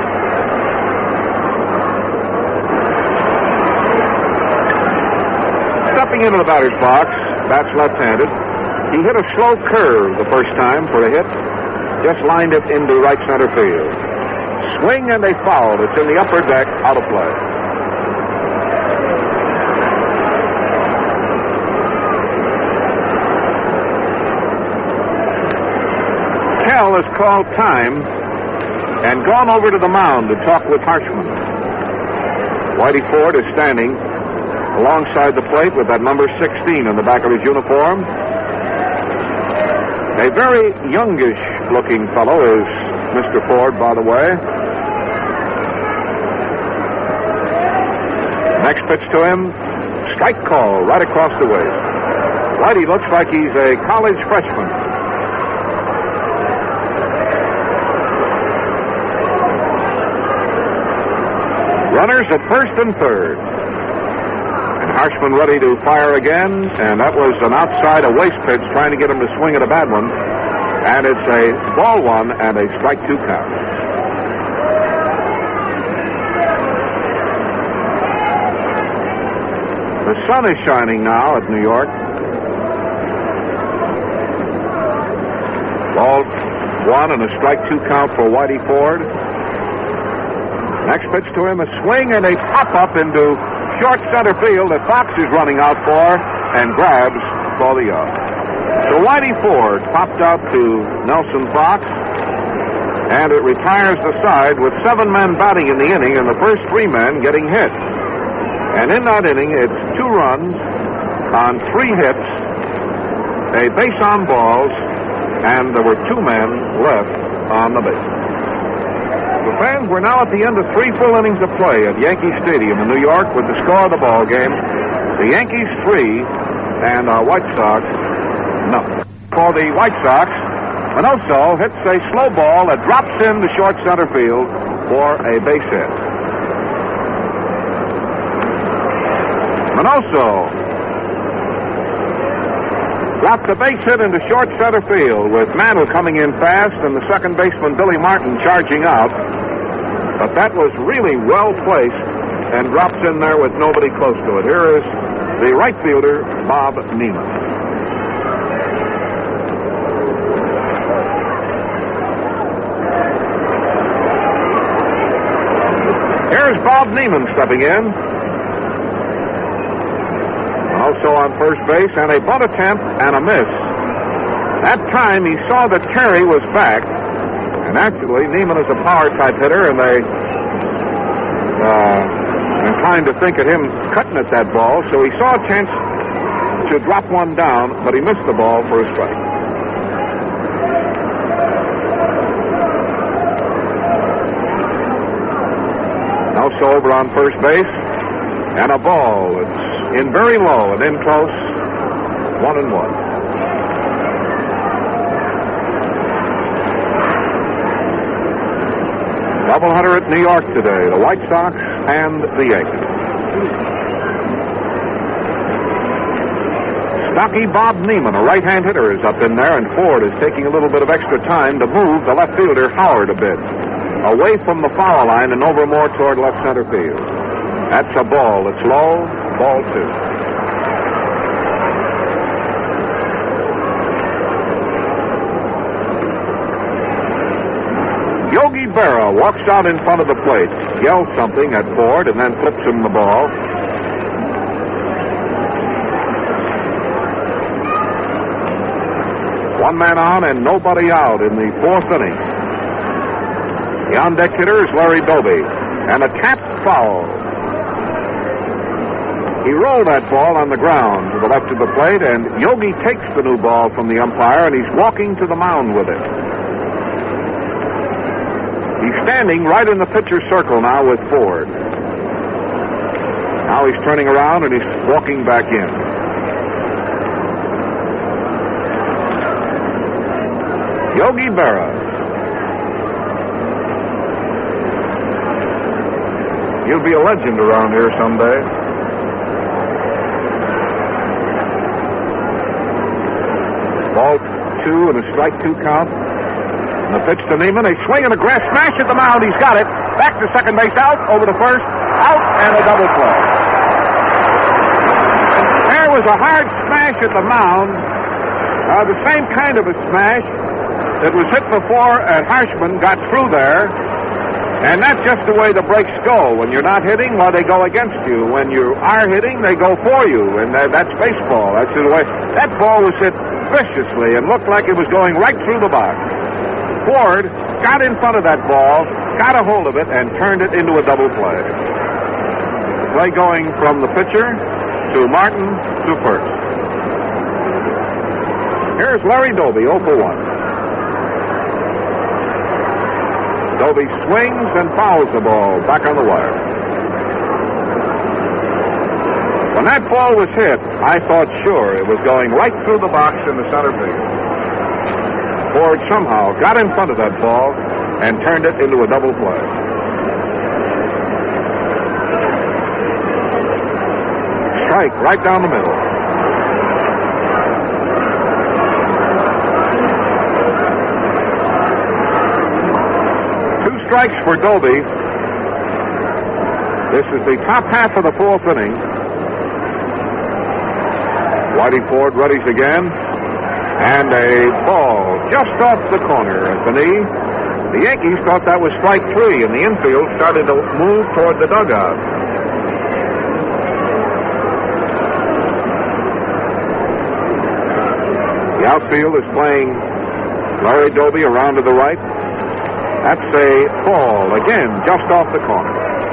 Speaker 1: Stepping into the batter's box, bats left-handed. He hit a slow curve the first time for a hit. Just lined it into right center field. Swing and a foul. It's in the upper deck, out of play. Kell has called time and gone over to the mound to talk with Harshman. Whitey Ford is standing alongside the plate with that number 16 on the back of his uniform. A very youngish-looking fellow is Mr. Ford, by the way. Next pitch to him, strike call right across the way. Whitey looks like he's a college freshman. Runners at first and third. And Harshman ready to fire again, and that was an outside, a waste pitch, trying to get him to swing at a bad one. And it's a ball 1 and a strike 2 count. The sun is shining now at New York. Ball 1 and a strike 2 count for Whitey Ford. Next pitch to him, a swing and a pop-up into short center field that Fox is running out for and grabs for the out. So Whitey Ford popped out to Nelson Fox, and it retires the side with 7 men batting in the inning and the first 3 men getting hit. And in that inning, it's 2 runs on 3 hits, a base on balls, and there were 2 men left on the base. The fans, we're now at the end of 3 full innings of play at Yankee Stadium in New York with the score of the ball game. The Yankees 3 and White Sox nothing. For the White Sox, Minoso hits a slow ball that drops into short center field for a base hit. Minoso dropped a base hit into short center field with Mantle coming in fast and the second baseman Billy Martin charging out. But that was really well placed and drops in there with nobody close to it. Here is the right fielder, Bob Neiman. Here's Bob Neiman stepping in. Also on first base, and a bunt attempt and a miss. That time he saw that Terry was back, and actually Neiman is a power-type hitter, and they inclined to think of him cutting at that ball, so he saw a chance to drop one down, but he missed the ball for a strike. Also over on first base, and a ball. It's in very low and in close, 1-1. Doubleheader at New York today, the White Sox and the Yankees. Stocky Bob Neiman, a right-hand hitter, is up in there, and Ford is taking a little bit of extra time to move the left fielder Howard a bit away from the foul line and over more toward left center field. That's a ball. It's low. Ball 2. Yogi Berra walks out in front of the plate, yells something at Ford, and then flips him the ball. One man on and nobody out in the 4th inning. The on-deck hitter is Larry Doby, and a tap foul. He rolled that ball on the ground to the left of the plate, and Yogi takes the new ball from the umpire, and he's walking to the mound with it. He's standing right in the pitcher's circle now with Ford. Now he's turning around, and he's walking back in. Yogi Berra. You'll be a legend around here someday. Ball 2 and a strike 2 count. And the pitch to Neiman. A swing and a grass smash at the mound. He's got it. Back to second base, out, over to first, out, and a double play. There was a hard smash at the mound. The same kind of a smash that was hit before, and Harshman got through there. And that's just the way the breaks go. When you're not hitting, well, they go against you. When you are hitting, they go for you. And that's baseball. That's the way. That ball was hit viciously and looked like it was going right through the box. Ford got in front of that ball, got a hold of it, and turned it into a double play. The play going from the pitcher to Martin to first. Here's Larry Doby, 0 for 1. Doby swings and fouls the ball back on the wire. When that ball was hit, I thought sure it was going right through the box in the center field. Ford somehow got in front of that ball and turned it into a double play. Strike right down the middle. Strikes for Doby. This is the top half of the 4th inning. Whitey Ford readies again. And a ball just off the corner at the knee. The Yankees thought that was strike 3, and the infield started to move toward the dugout. The outfield is playing Larry Doby around to the right. That's a ball, again, just off the corner.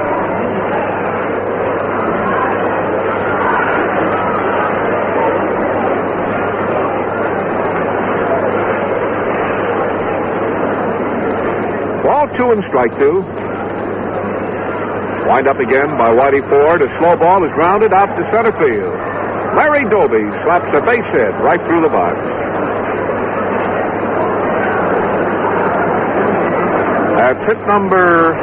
Speaker 1: Ball 2 and strike 2. Wind up again by Whitey Ford. A slow ball is grounded out to center field. Larry Doby slaps a base hit right through the box. That's hit number 5.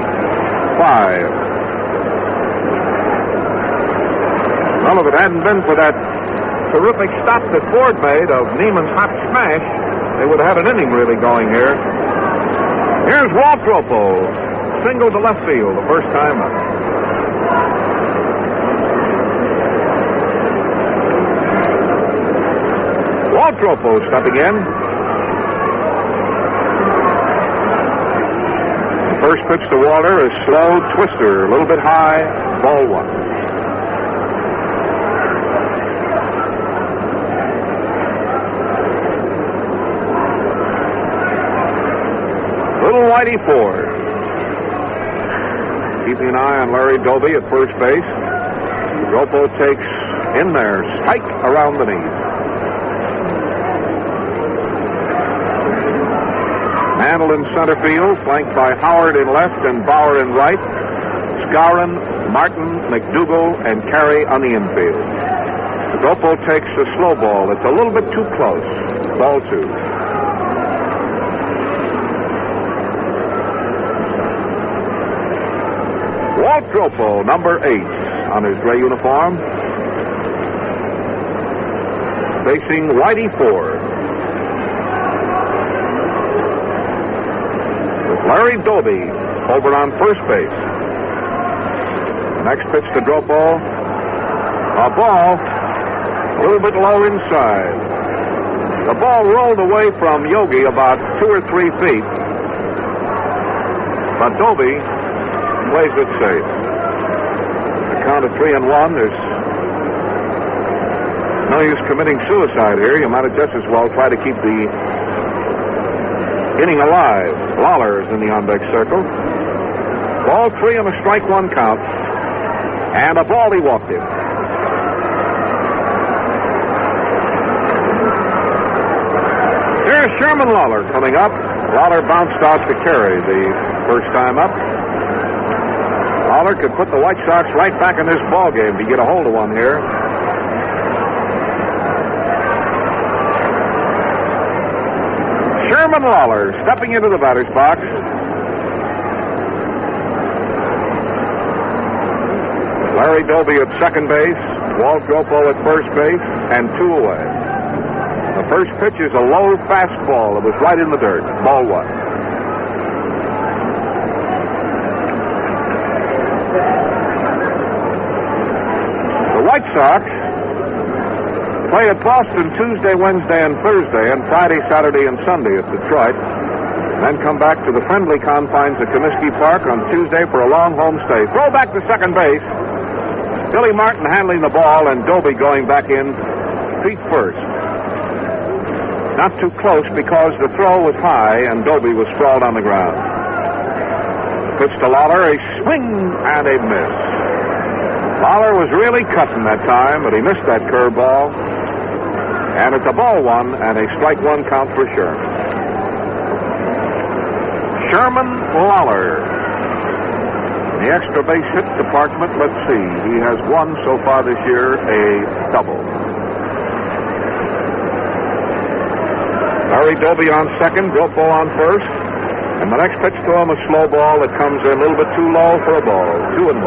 Speaker 1: Well, if it hadn't been for that terrific stop that Ford made of Neiman's hot smash, they would have had an inning really going here. Here's Walt Dropo, single to left field the first time up. Walt Dropo stepping in. First pitch to Walter is slow, twister, a little bit high, ball 1. Little Whitey Ford. Keeping an eye on Larry Doby at first base. Dropo takes in there, spike around the knee. Mantle in center field, flanked by Howard in left and Bauer in right. Skowron, Martin, McDougall, and Carey on the infield. Dropo takes a slow ball. It's a little bit too close. Ball 2. Walt Dropo, number 8, on his gray uniform, facing Whitey Ford. With Larry Doby over on first base. Next pitch to Dropo. A ball a little bit low inside. The ball rolled away from Yogi about 2 or 3 feet. But Doby plays it safe. A count of 3-1. There's no use committing suicide here. You might have just as well try to keep the inning alive. Lawler is in the on-deck circle. Ball 3 on a strike 1 count. And a ball, he walked in. Here's Sherman Lawler coming up. Lawler bounced out to Carey the first time up. Lawler could put the White Sox right back in this ball game to get a hold of one here. Sherman Lawler stepping into the batter's box. Larry Doby at second base, Walt Dropo at first base, and 2 away. The first pitch is a low fastball that was right in the dirt. Ball 1. The White Sox play at Boston Tuesday, Wednesday, and Thursday, and Friday, Saturday, and Sunday at Detroit. Then come back to the friendly confines of Comiskey Park on Tuesday for a long home stay. Throw back to second base. Billy Martin handling the ball, and Doby going back in feet first. Not too close because the throw was high and Doby was sprawled on the ground. Pitch to Lawler, a swing and a miss. Lawler was really cutting that time, but he missed that curveball. And it's a ball 1 and a strike 1 count for Sherman. Sherman Lawler. In the extra base hit department, let's see. He has won so far this year a double. Larry Doby on second, Dropo on first. And the next pitch to him, a slow ball that comes in a little bit too low for a ball. 2-1.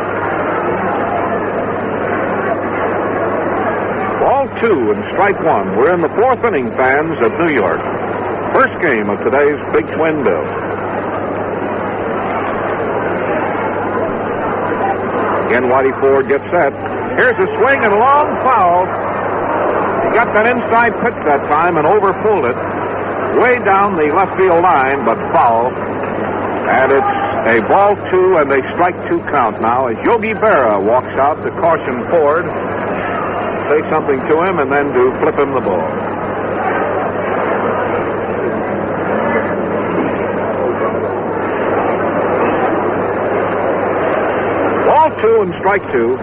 Speaker 1: Ball 2 and strike 1. We're in the 4th inning, fans, of New York. First game of today's Big Twin Bill. Again, Whitey Ford gets set. Here's a swing and a long foul. He got that inside pitch that time and overpulled it way down the left field line, but foul. And it's a ball 2 and a strike 2 count now as Yogi Berra walks out to caution Ford, say something to him, and then to flip him the ball. Ball 2 and strike 2.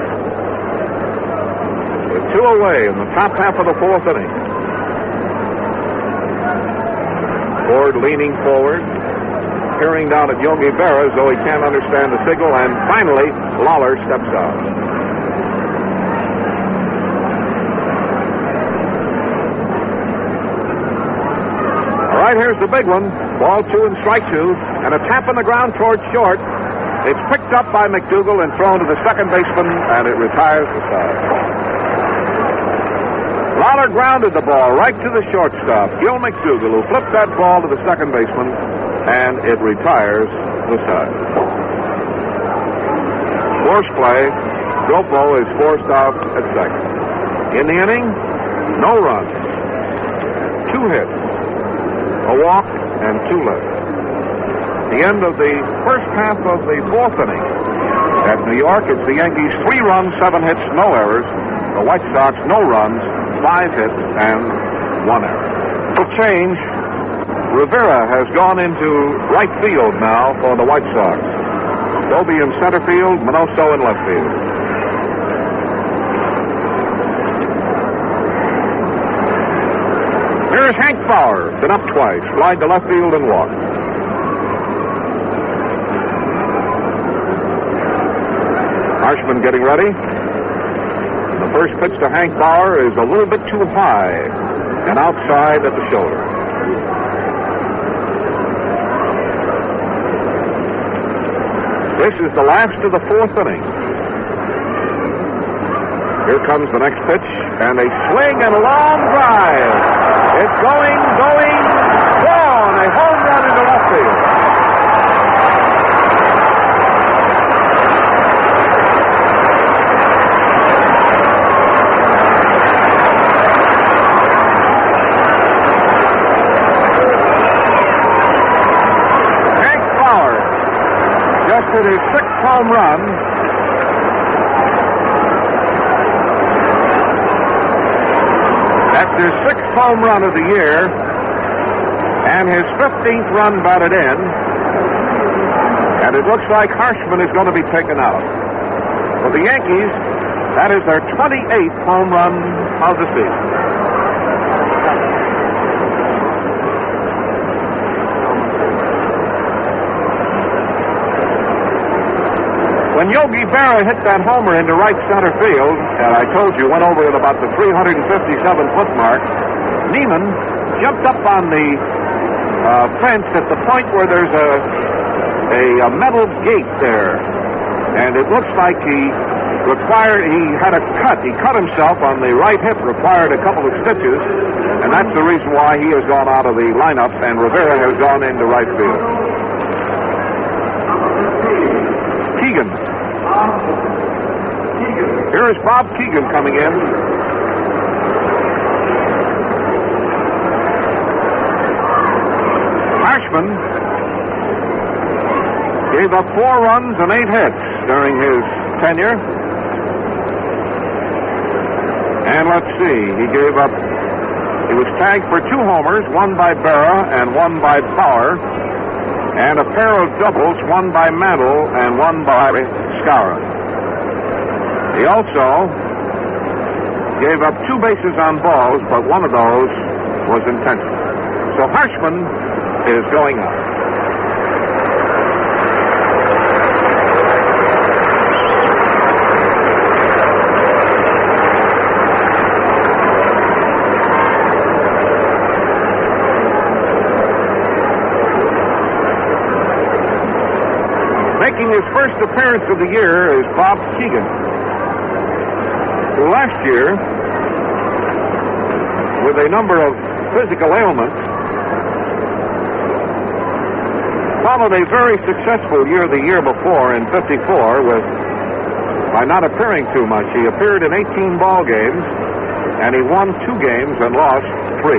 Speaker 1: With 2 away in the top half of the 4th inning. Ford leaning forward, peering down at Yogi Berra as though he can't understand the signal, and finally, Lawler steps out. All right, here's the big one. Ball 2 and strike 2, and a tap on the ground towards short. It's picked up by McDougall and thrown to the second baseman, and it retires the side. Lawler grounded the ball right to the shortstop, Gil McDougall, who flipped that ball to the second baseman, and it retires the side. Force play. Dropo is forced out at second. In the inning, no runs, 2 hits, a walk, and 2 left. The end of the first half of the 4th inning. At New York, it's the Yankees 3 runs, 7 hits, no errors. The White Sox, no runs, 5 hits, and 1 error. For change, Rivera has gone into right field now for the White Sox. Doby in center field, Minoso in left field. Here's Hank Bauer, been up twice, flied to left field and walked. Harshman getting ready. The first pitch to Hank Bauer is a little bit too high and outside at the shoulder. This is the last of the fourth inning. Here comes the next pitch, and a swing and a long drive. It's going, gone. A home run into left field. Hank Bauer just hit his sixth home run. His sixth home run of the year and his 15th run batted in, and it looks like Harshman is going to be taken out. For the Yankees, that is their 28th home run of the season. When Yogi Berra hit that homer into right center field, and I told you went over at about the 357-foot mark, Neiman jumped up on the fence at the point where there's a metal gate there, and it looks like he had a cut. He cut himself on the right hip, required a couple of stitches, and that's the reason why he has gone out of the lineup, and Rivera has gone into right field. Keegan. Here is Bob Keegan coming in. Harshman gave up 4 runs and 8 hits during his tenure. And let's see, he was tagged for 2 homers, one by Berra and one by Bauer, and a pair of doubles, one by Mantle and one by Skowron. He also gave up 2 bases on balls, but one of those was intentional. So Harshman is going out. Making his first appearance of the year is Bob Keegan, who last year, with a number of physical ailments, followed a very successful year the year before in 54 by not appearing too much. He appeared in 18 ball games, and he won 2 games and lost 3.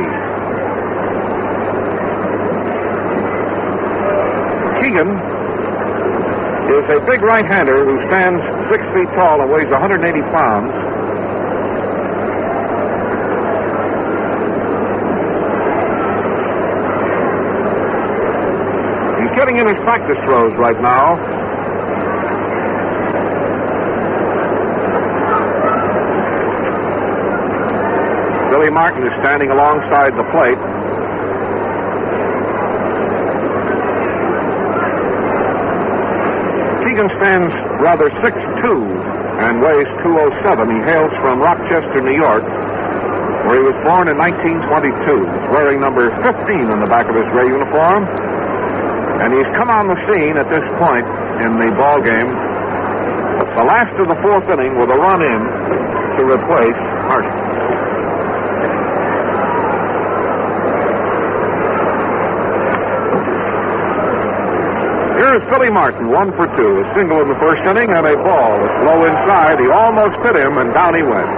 Speaker 1: Keegan is a big right-hander who stands 6 feet tall and weighs 180 pounds. He's getting in his practice throws right now. Billy Martin is standing alongside the plate. Keegan stands rather 6'2" and weighs 207. He hails from Rochester, New York, where he was born in 1922. He's wearing number 15 on the back of his gray uniform, and he's come on the scene at this point in the ball game, the last of the 4th inning, with a run in to replace Harshman. Here's Billy Martin, 1 for 2. A single in the first inning and a ball that's low inside. He almost hit him, and down he went.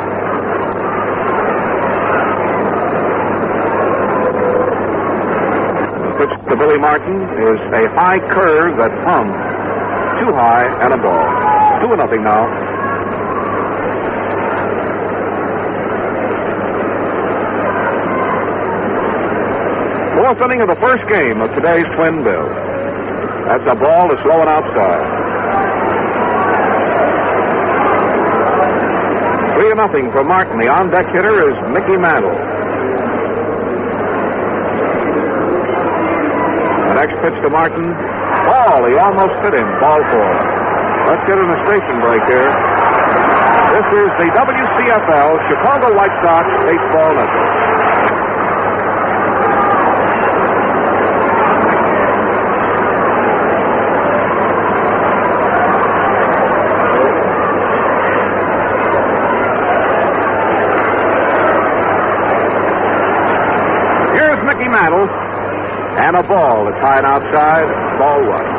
Speaker 1: The pitch to Billy Martin is a high curve that hung too high and a ball. 2-0 now. Fourth inning of the first game of today's Twin Bill. That's a ball that's low and outside. 3-0 for Martin. The on-deck hitter is Mickey Mantle. The next pitch to Martin. Ball. He almost hit him. Ball 4. Let's get in a station break here. This is the WCFL Chicago White Sox Baseball Network. Here's Mickey Mantle and a ball that's high outside. Ball one.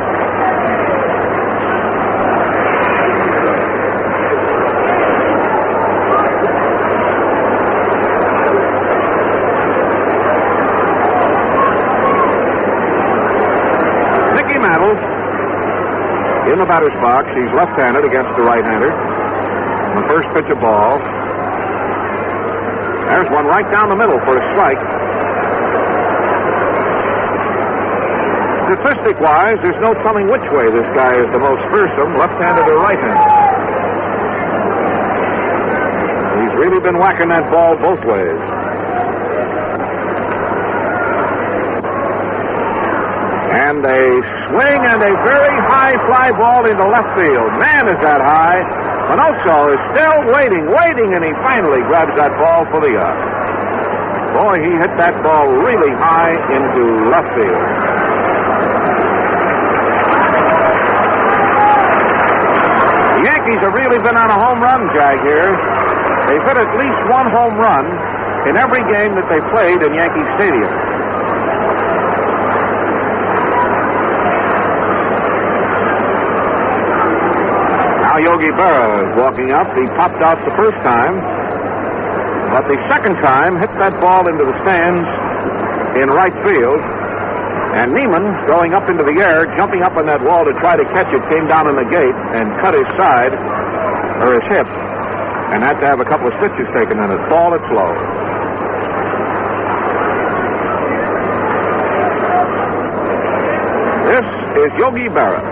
Speaker 1: In the batter's box, he's left-handed against the right-hander. The first pitch of ball. There's one right down the middle for a strike. Statistic-wise, there's no telling which way this guy is the most fearsome, left-handed or right-handed. He's really been whacking that ball both ways. And a swing and a very high fly ball into left field. Man, is that high. Minoso is still waiting, and he finally grabs that ball for the out. Boy, he hit that ball really high into left field. The Yankees have really been on a home run jag here. They've hit at least one home run in every game that they played in Yankee Stadium. Yogi Berra is walking up. He popped out the first time, but the second time hit that ball into the stands in right field. And Neiman, going up into the air, jumping up on that wall to try to catch it, came down in the gate and cut his side, or his hip, and had to have a couple of stitches taken in it. Ball that's low. This is Yogi Berra.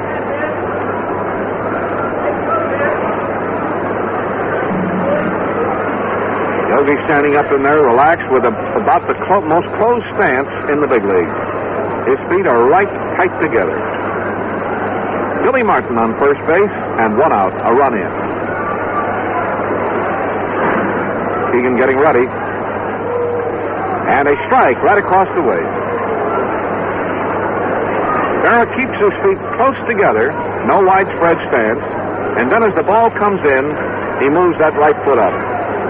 Speaker 1: Yogi standing up in there, relaxed, with about the most closed stance in the big league. His feet are right tight together. Billy Martin on first base, and one out, a run in. Keegan getting ready. And a strike right across the way. Berra keeps his feet close together, no widespread stance, and then as the ball comes in, he moves that right foot up.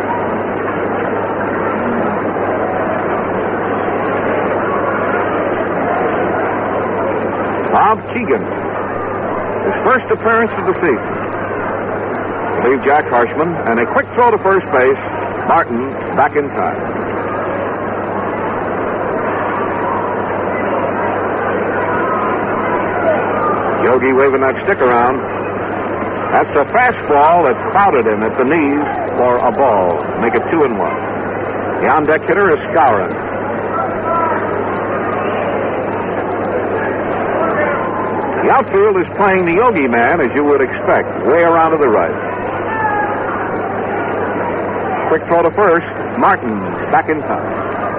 Speaker 1: Bob Keegan, his first appearance of the season. Leave Jack Harshman, and a quick throw to first base. Martin back in time. Yogi waving that stick around. That's a fastball that crowded him at the knees for a ball. Make it 2-1. The on-deck hitter is Skowron. The outfield is playing the Yogi man, as you would expect, way around to the right. Quick throw to first. Martin back in time.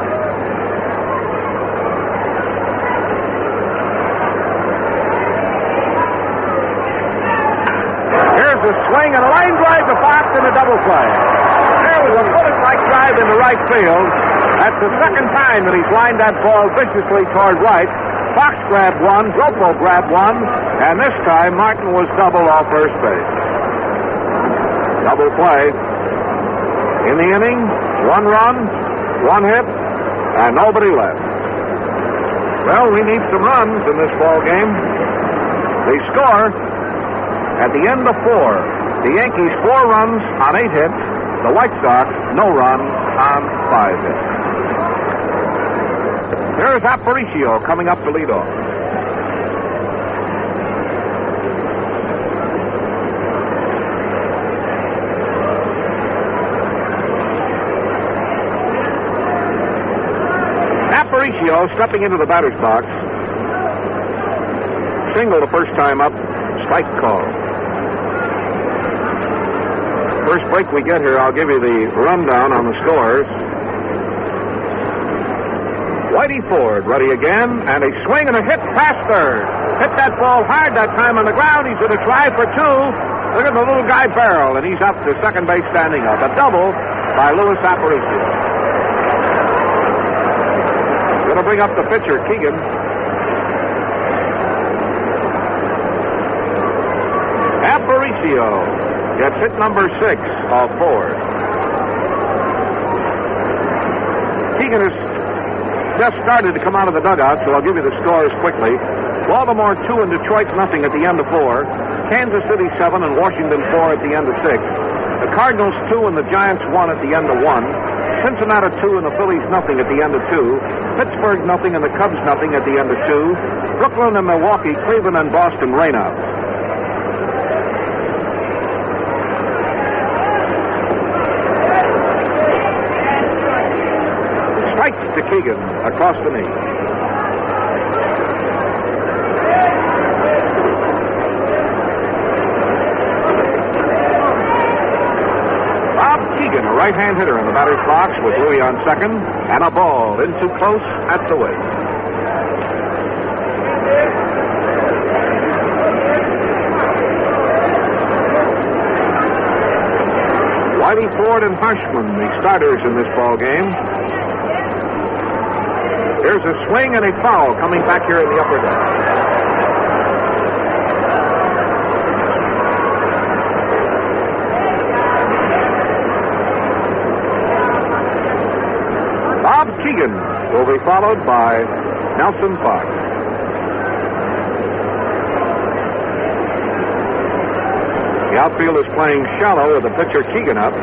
Speaker 1: Here's the swing and a line drive to Fox and a double play. There was a bullet-like drive into right field. That's the second time that he's lined that ball viciously toward right. Fox grabbed one, Gropo grabbed one, and this time Martin was double off first base. Double play. In the inning, one run, one hit, and nobody left. Well, we need some runs in this ball game. They score at the end of 4. The Yankees 4 runs on 8 hits. The White Sox no run on 5 hits. There's Aparicio coming up to lead off. Aparicio stepping into the batter's box. Single the first time up. Strike call. First break we get here, I'll give you the rundown on the scores. Whitey Ford ready again, and a swing and a hit past third. Hit that ball hard that time on the ground. He's going to try for two. Look at the little guy barrel, and he's up to second base standing up. A double by Louis Aparicio. Going to bring up the pitcher, Keegan. Aparicio gets hit number 6 of Ford. Keegan has just started to come out of the dugout, so I'll give you the scores quickly. Baltimore 2 and Detroit nothing at the end of 4. Kansas City 7 and Washington 4 at the end of 6. The Cardinals 2 and the Giants 1 at the end of 1. Cincinnati 2 and the Phillies nothing at the end of 2. Pittsburgh nothing and the Cubs nothing at the end of 2. Brooklyn and Milwaukee, Cleveland and Boston rainouts. Strikes to Keegan across the knee. A right-hand hitter in the batter's box with Louis on second, and a ball in too close at the waist. Whitey Ford and Harshman, the starters in this ball game. Here's a swing and a foul coming back here in the upper deck. Keegan will be followed by Nelson Fox. The outfield is playing shallow with the pitcher Keegan up.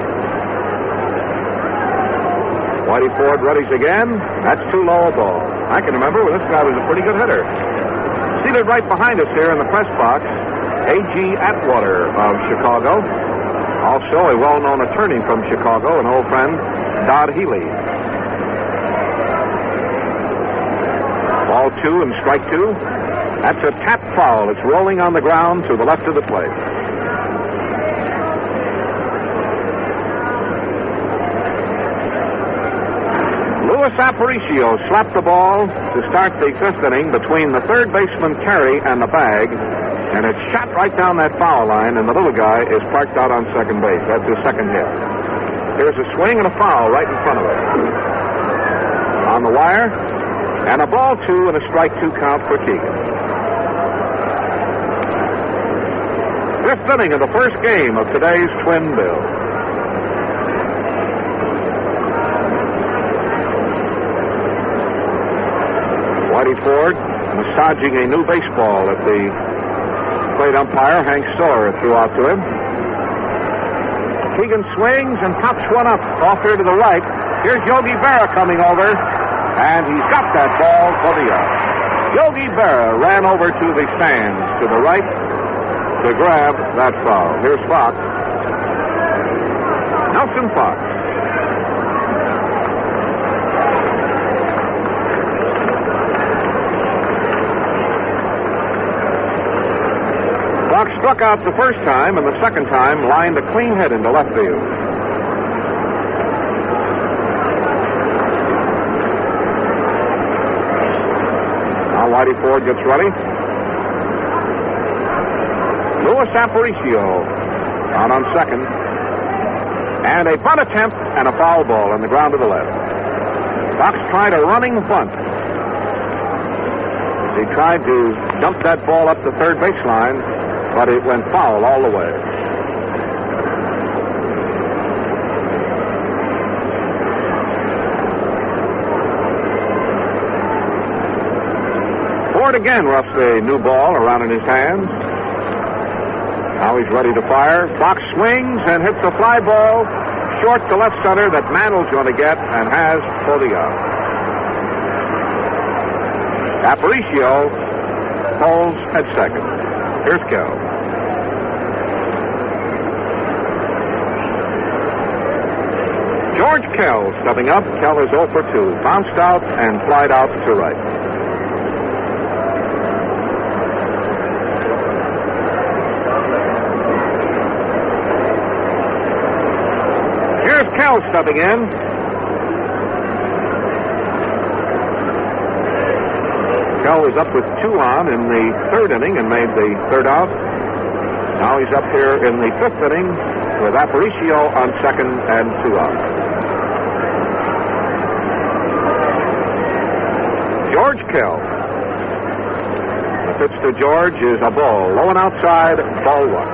Speaker 1: Whitey Ford readies again. That's too low a ball. I can remember when this guy was a pretty good hitter. Seated right behind us here in the press box, A.G. Atwater of Chicago. Also a well-known attorney from Chicago, an old friend, Dodd Healy. Ball 2 and strike 2. That's a tap foul. It's rolling on the ground to the left of the plate. Louis Aparicio slapped the ball to start the 5th inning between the third baseman Carey and the bag, and it shot right down that foul line, and the little guy is parked out on second base. That's his second hit. There's a swing and a foul right in front of it. On the wire. And a ball 2 and a strike 2 count for Keegan. 5th inning of the first game of today's twin bill. Whitey Ford massaging a new baseball that the plate umpire, Hank Storer, threw out to him. Keegan swings and pops one up off here to the right. Here's Yogi Berra coming over. And he's got that ball for the out. Yogi Berra ran over to the stands to the right to grab that foul. Here's Fox. Nelson Fox. Fox struck out the first time, and the second time lined a clean hit into left field. Whitey Ford gets ready. Louis Aparicio on second. And a bunt attempt and a foul ball on the ground to the left. Fox tried a running bunt. He tried to dump that ball up the third baseline, but it went foul all the way. Ford again roughs the new ball around in his hands. Now he's ready to fire. Fox swings and hits a fly ball short to left center that Mantle's going to get and has for the out. Aparicio holds at second. Here's Kell. George Kell stepping up. Kell is 0 for 2. Bounced out and flied out to right. Kell stepping in. Kell was up with 2 on in the 3rd inning and made the 3rd out. Now he's up here in the 5th inning with Aparicio on 2nd and 2 out. George Kell. The pitch to George is a ball. Low and outside, ball 1.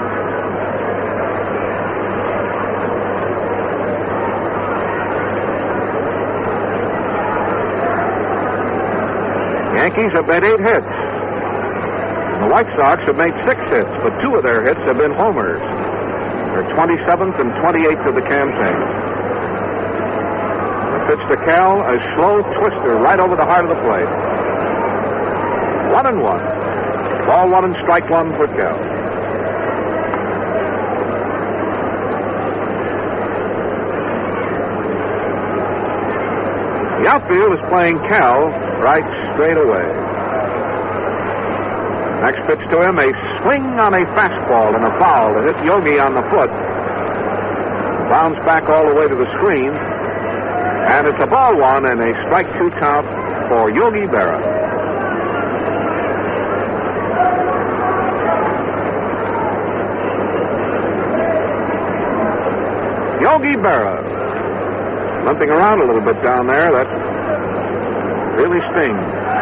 Speaker 1: Yankees have made 8 hits. The White Sox have made 6 hits, but 2 of their hits have been homers. They're 27th and 28th of the campaign. The pitch to Kell, a slow twister right over the heart of the plate. 1-1. Ball 1 and strike 1 for Kell. The outfield is playing Kell right straight away. Next pitch to him, a swing on a fastball and a foul that hit Yogi on the foot. Bounds back all the way to the screen. And it's a ball 1 and a strike 2 count for Yogi Berra. Yogi Berra. Limping around a little bit down there. That really stings.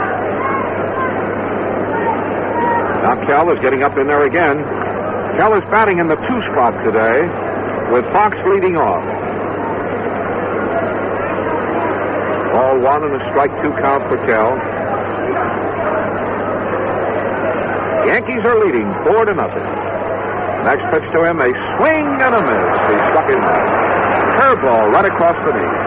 Speaker 1: Now Kell is getting up in there again. Kell is batting in the 2 spot today with Fox leading off. Ball 1 and a strike 2 count for Kell. The Yankees are leading 4-0. Next pitch to him, a swing and a miss. He struck him out. Curveball right across the knee.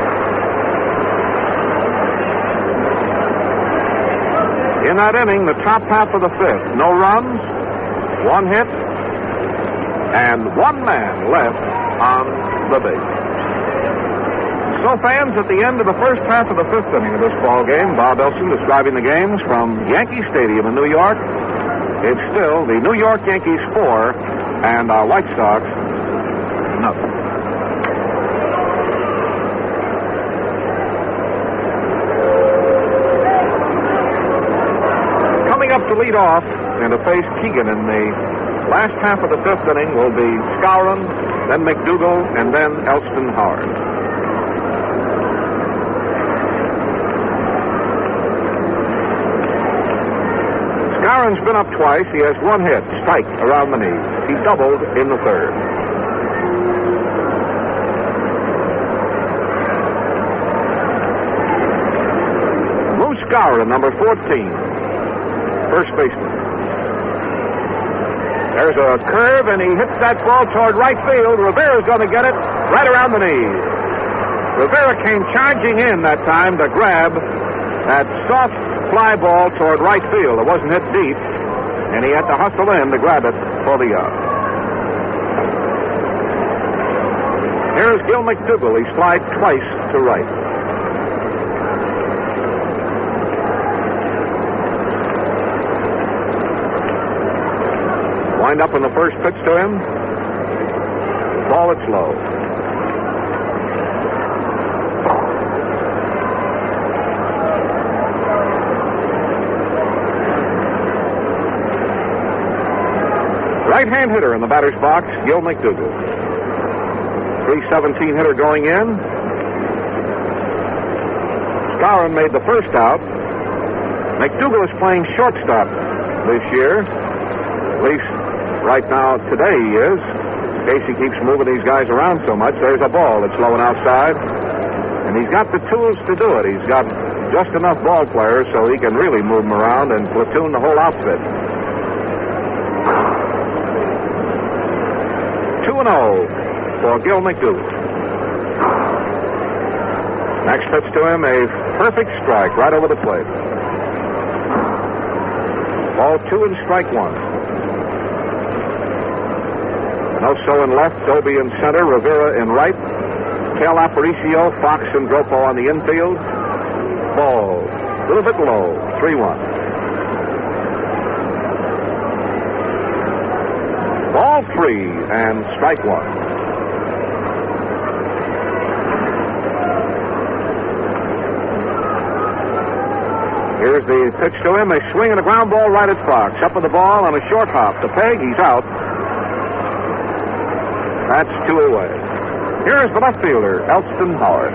Speaker 1: In that inning, the top half of the 5th, no runs, 1 hit, and 1 man left on the base. So, fans, at the end of the first half of the 5th inning of this ball game, Bob Elson describing the games from Yankee Stadium in New York. It's still the New York Yankees 4 and our White Sox nothing. To lead off and to face Keegan in the last half of the 5th inning will be Skowron, then McDougall, and then Elston Howard. Skowron's been up twice. He has 1 hit, strike around the knee. He doubled in the 3rd. Moose Skowron, number 14. First baseman. There's a curve, and he hits that ball toward right field. Rivera's going to get it right around the knees. Rivera came charging in that time to grab that soft fly ball toward right field. It wasn't hit deep, and he had to hustle in to grab it for the out. Here's Gil McDougall. He slides twice to right. Wind up on the first pitch to him. Ball it's low. Right-hand hitter in the batter's box, Gil McDougall. .317 hitter going in. Skowron made the first out. McDougall is playing shortstop this year. At least right now, today he is. In case he keeps moving these guys around so much, there's a ball that's low and outside. And he's got the tools to do it. He's got just enough ball players so he can really move them around and platoon the whole outfit. 2-0 for Gil McDougall. Next pitch to him, a perfect strike right over the plate. Ball 2 and strike 1. Noso in left, Doby in center, Rivera in right, Kell, Aparicio, Fox, and Dropo on the infield. Ball, a little bit low, 3-1. Ball 3 and strike 1. Here's the pitch to him. A swing and a ground ball right at Fox. Up with the ball on a short hop. To Peg, he's out. That's 2 away. Here's the left fielder, Elston Howard.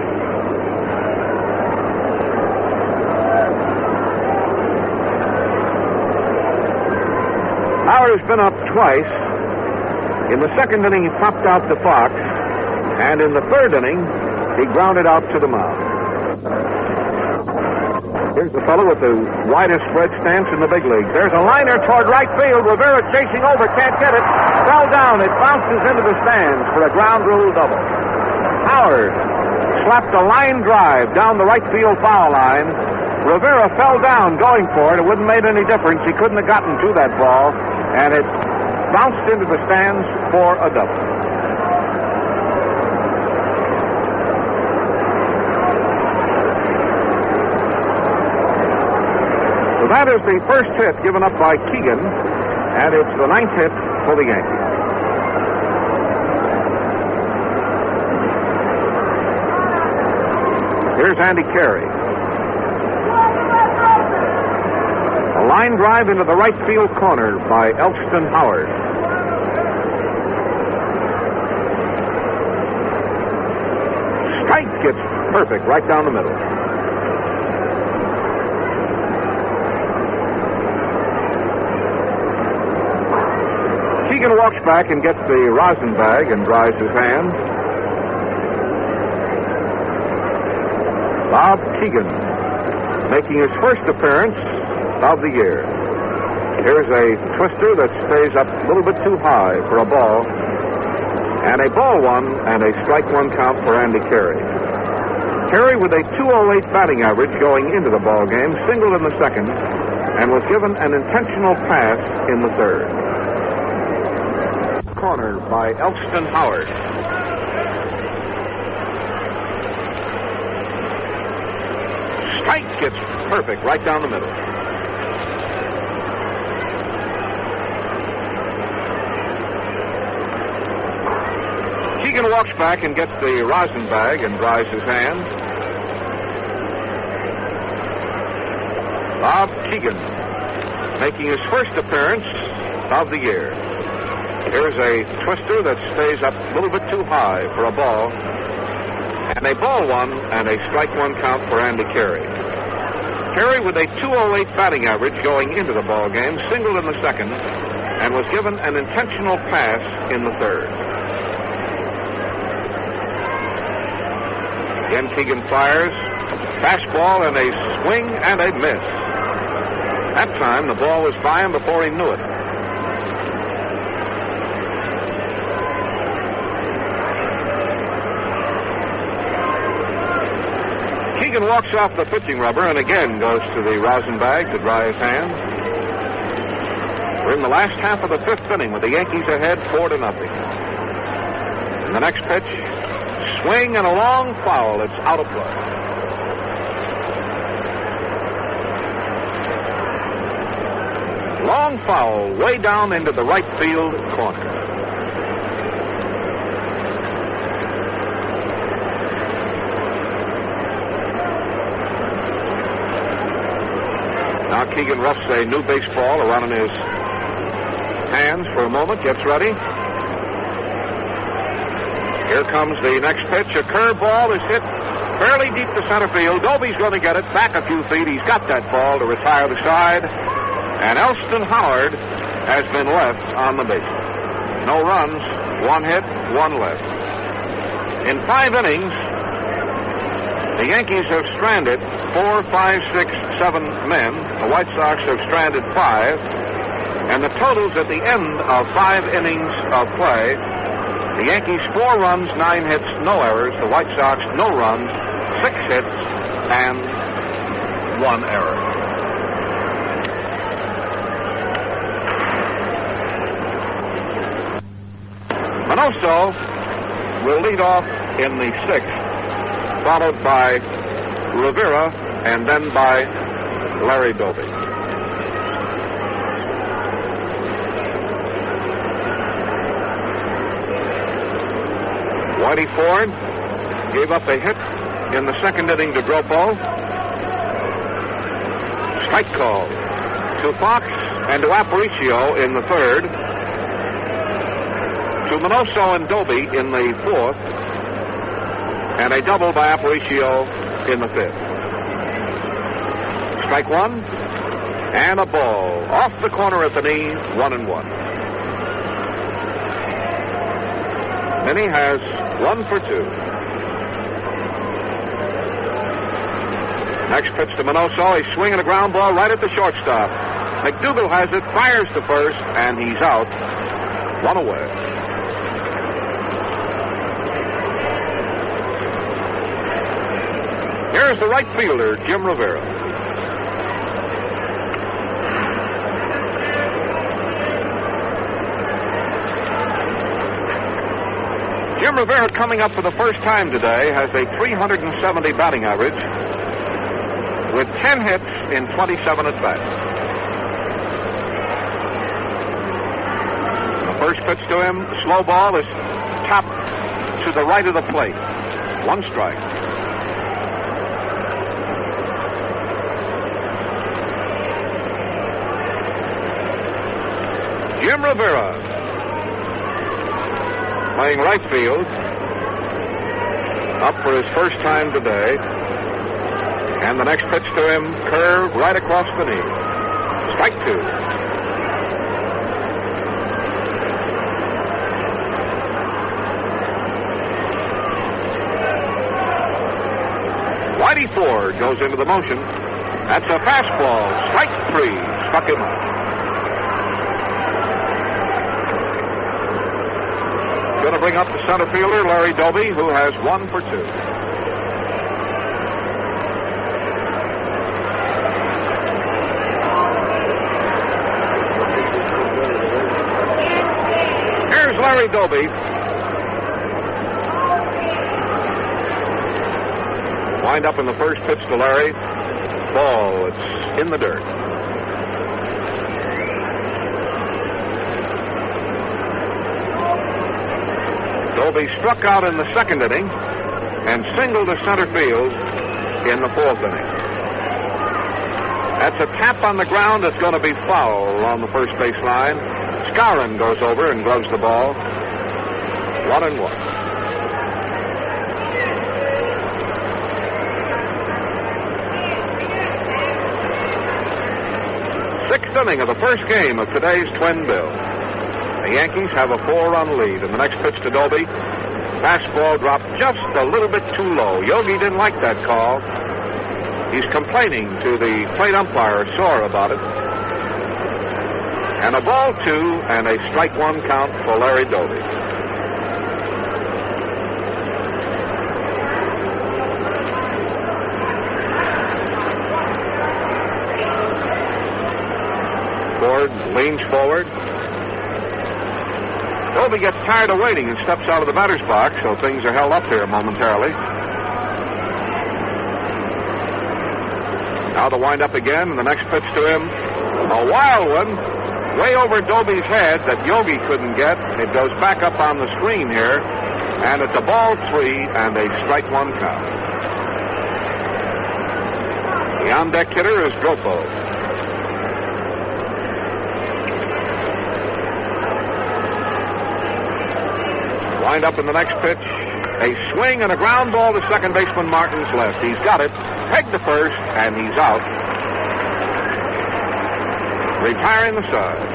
Speaker 1: Howard has been up twice. In the second inning, he popped out to Fox. And in the third inning, he grounded out to the mound. Here's the fellow with the widest spread stance in the big leagues. There's a liner toward right field. Rivera chasing over, can't get it. Fell down. It bounces into the stands for a ground rule double. Howard slapped a line drive down the right field foul line. Rivera fell down going for it. It wouldn't have made any difference. He couldn't have gotten to that ball. And it bounced into the stands for a double. So that is the first hit given up by Keegan, and it's the 9th hit for the Yankees. Here's Andy Carey. A line drive into the right field corner by Elston Howard. Strike gets perfect right down the middle. Keegan walks back and gets the rosin bag and dries his hands. Bob Keegan making his first appearance of the year. Here's a twister that stays up a little bit too high for a ball. And a ball one and a strike one count for Andy Carey. Carey with a .208 batting average going into the ball game, singled in the second, and was given an intentional pass in the third. Corner by Elston Howard. Strike gets perfect right down the middle. Keegan walks back and gets the rosin bag and dries his hands. Bob Keegan making his first appearance of the year. Here's a twister that stays up a little bit too high for a ball. And a ball one and a strike one count for Andy Carey. Carey with a .208 batting average going into the ball game, singled in the second, and was given an intentional pass in the third. Again, Keegan fires. Fastball and a swing and a miss. That time the ball was by him before he knew it. Keegan walks off the pitching rubber and again goes to the rosin bag to dry his hands. We're in the last half of the fifth inning with the Yankees ahead 4-0. And the next pitch, swing and a long foul. It's out of play. Long foul way down into the right field corner. Now Keegan roughs a new baseball around in his hands for a moment, gets ready. Here comes the next pitch. A curveball is hit fairly deep to center field. Doby's going to get it back a few feet. He's got that ball to retire the side. And Elston Howard has been left on the base. No runs, one hit, one left. In 5 innings, the Yankees have stranded 4, 5, 6, 7 men. The White Sox have stranded 5. And the totals at the end of 5 innings of play, the Yankees 4 runs, 9 hits, no errors. The White Sox no runs, 6 hits, and 1 error. Manoso will lead off in the 6th, followed by Rivera, and then by Larry Doby. Whitey Ford gave up a hit in the second inning to Dropo. Strike call to Fox and to Aparicio in the third, to Minoso and Doby in the fourth, and a double by Aparicio in the fifth. Strike one, and a ball off the corner at the knee, 1-1. Minnie has 1 for 2. Next pitch to Minoso. He's swinging a ground ball right at the shortstop. McDougal has it, fires to first, and he's out. 1 away. Here's the right fielder, Jim Rivera. Jim Rivera, coming up for the first time today, has a 370 batting average with 10 hits in 27 at-bats. The first pitch to him, the slow ball, is topped to the right of the plate. 1 strike. Jim Rivera, playing right field, up for his first time today. And the next pitch to him, curve right across the knee. Strike 2. Whitey Ford goes into the motion. That's a fastball. Strike 3. Struck him out. Going to bring up the center fielder, Larry Doby, who has 1 for 2. Larry Doby. Wind up in the first pitch to Larry. Ball. It's in the dirt. Doby struck out in the second inning and singled to center field in the fourth inning. That's a tap on the ground that's going to be foul on the first base line. Skowron goes over and gloves the ball. 1-1. Sixth inning of the first game of today's twin bill. The Yankees have a 4-run lead, and the next pitch to Doby. Fastball dropped just a little bit too low. Yogi didn't like that call. He's complaining to the plate umpire, sore about it. And a ball 2 and a strike 1 count for Larry Doby. Ford leans forward. Doby gets tired of waiting and steps out of the batter's box, so things are held up here momentarily. Now the wind-up again, and the next pitch to him, a wild one. Way over Doby's head that Yogi couldn't get. It goes back up on the screen here, and it's a ball 3 and a strike 1 count. The on-deck hitter is Grofo. Wind up in the next pitch. A swing and a ground ball to second baseman Martin's left. He's got it. Pegged to first, and he's out. Retiring the side.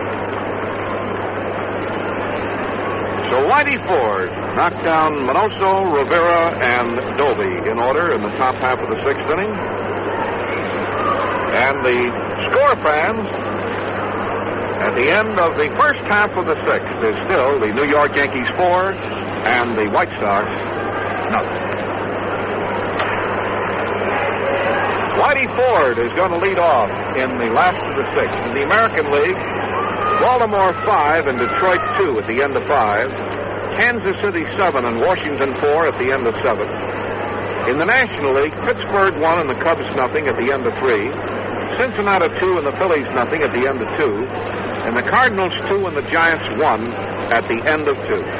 Speaker 1: So Whitey Ford knocked down Minoso, Rivera, and Doby in order in the top half of the sixth inning. And the score, fans, at the end of the first half of the sixth is still the New York Yankees 4 and the White Sox nothing. Whitey Ford is going to lead off in the last of the sixth. In the American League, Baltimore 5 and Detroit 2 at the end of 5. Kansas City 7 and Washington 4 at the end of 7. In the National League, Pittsburgh 1 and the Cubs nothing at the end of 3. Cincinnati 2 and the Phillies nothing at the end of 2. And the Cardinals 2 and the Giants 1 at the end of 2.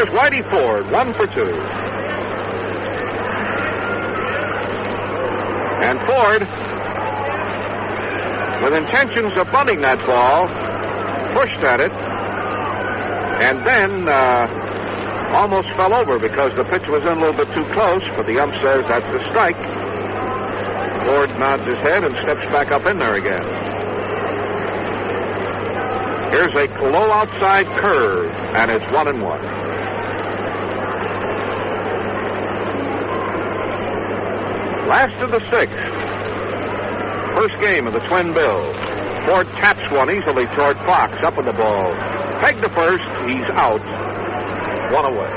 Speaker 1: Here's Whitey Ford, 1 for 2. And Ford, with intentions of bunting that ball, pushed at it, and then almost fell over because the pitch was in a little bit too close, but the ump says that's a strike. Ford nods his head and steps back up in there again. Here's a low outside curve, and it's 1-1. Last of the 6th. First game of the twin bills. Ford taps one easily toward Fox. Up with the ball. Peg to first. He's out. 1 away.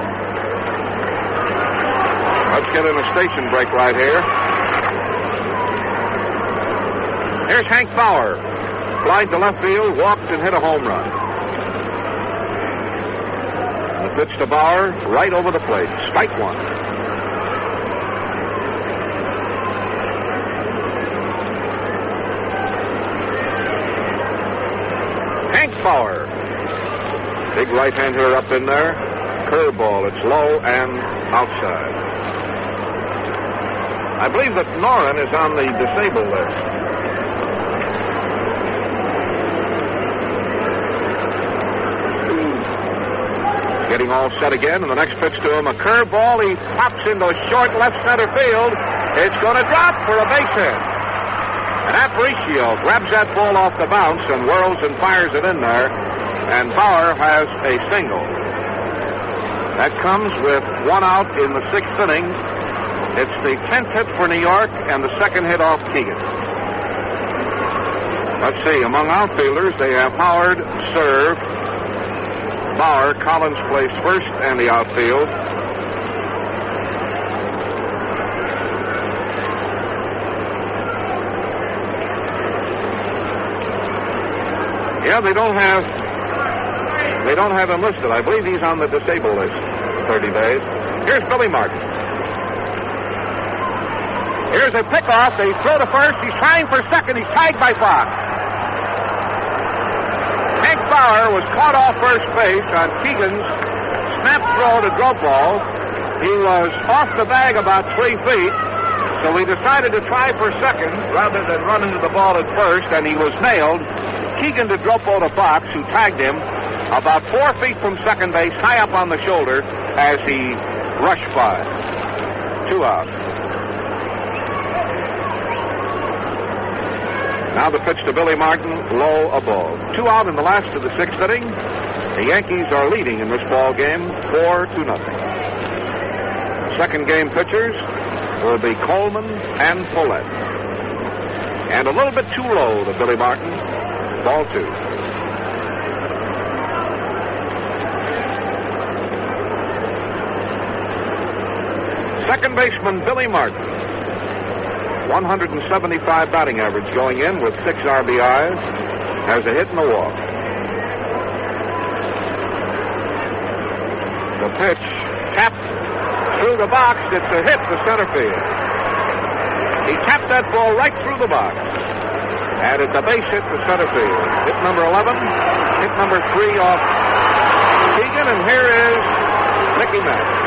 Speaker 1: Let's get in a station break right here. Here's Hank Bauer. Flied to left field, walked and hit a home run. The pitch to Bauer, right over the plate. Strike 1. Hank Bauer. Big right-hander up in there. Curveball. It's low and outside. I believe that Noren is on the disabled list. Getting all set again, and the next pitch to him, a curveball. He pops into short left center field. It's going to drop for a base hit. And Aparicio grabs that ball off the bounce and whirls and fires it in there. And Bauer has a single. That comes with 1 out in the 6th inning. It's the 10th hit for New York and the 2nd hit off Keegan. Let's see. Among outfielders, they have Howard, serve. Bauer, Collins plays first and the outfield. Yeah, they don't have him listed. I believe he's on the disabled list. 30 days. Here's Billy Martin. Here's a pickoff. They throw to first. He's trying for second. He's tagged by Fox. Hank Bauer was caught off first base on Keegan's snap throw to drop ball. He was off the bag about 3 feet, so we decided to try for second rather than run into the ball at first, and he was nailed. Keegan to drop ball to Fox, who tagged him about 4 feet from second base, high up on the shoulder as he rushed by. 2 out. Now the pitch to Billy Martin, low a ball. 2 out in the last of the 6th inning. The Yankees are leading in this ball game 4-0. Second game pitchers will be Coleman and Follett. And a little bit too low to Billy Martin. Ball 2. Second baseman Billy Martin. 175 batting average going in with 6 RBIs. Has a hit and a walk. The pitch tapped through the box. It's a hit to center field. He tapped that ball right through the box. And it's a base hit to center field. Hit number 11. Hit number 3 off Keegan. And here is Mickey Mantle.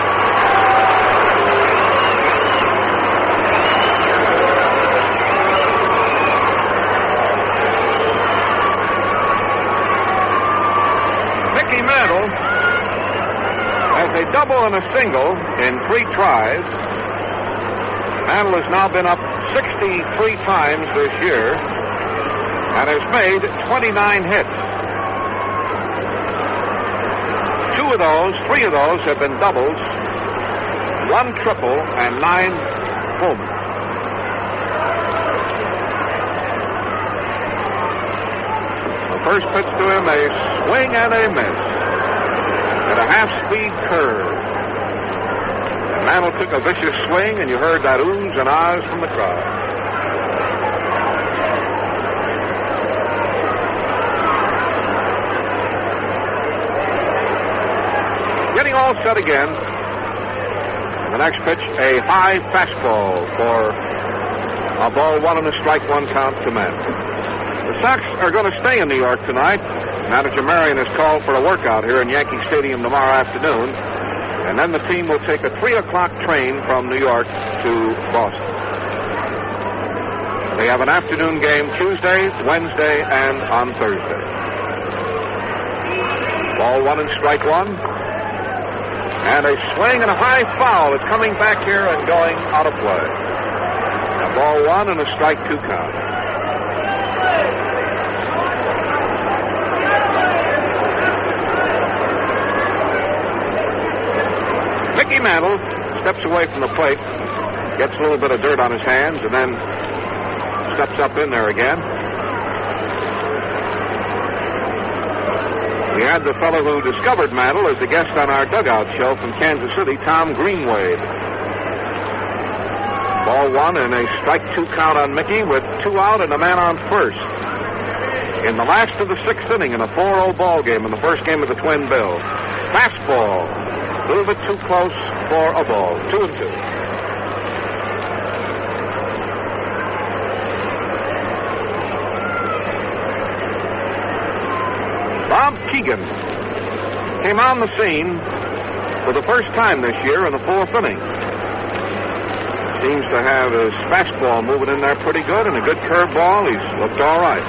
Speaker 1: Mickey Mantle has a double and a single in 3 tries. Mantle has now been up 63 times this year and has made 29 hits. 3 of those have been doubles, 1 triple, and 9 homers. The first pitch to him, a swing and a miss. At a half-speed curve. And Mantle took a vicious swing, and you heard that oohs and ahs from the crowd. Getting all set again. The next pitch, a high fastball for a ball 1 and a strike 1 count to Mantle. The Sox are going to stay in New York tonight. Manager Marion has called for a workout here in Yankee Stadium tomorrow afternoon. And then the team will take a 3 o'clock train from New York to Boston. They have an afternoon game Tuesday, Wednesday, and on Thursday. Ball 1 and strike 1. And a swing and a high foul. It's coming back here and going out of play. A ball 1 and a strike 2 count. Mickey Mantle steps away from the plate, gets a little bit of dirt on his hands, and then steps up in there again. We had the fellow who discovered Mantle as a guest on our dugout show from Kansas City, Tom Greenwade. Ball 1 and a strike 2 count on Mickey with 2 out and a man on first. In the last of the 6th inning in a 4-0 ball game in the first game of the Twin Bills. Fastball. A little bit too close for a ball. 2-2. Bob Keegan came on the scene for the first time this year in the 4th inning. Seems to have his fastball moving in there pretty good and a good curveball. He's looked all right.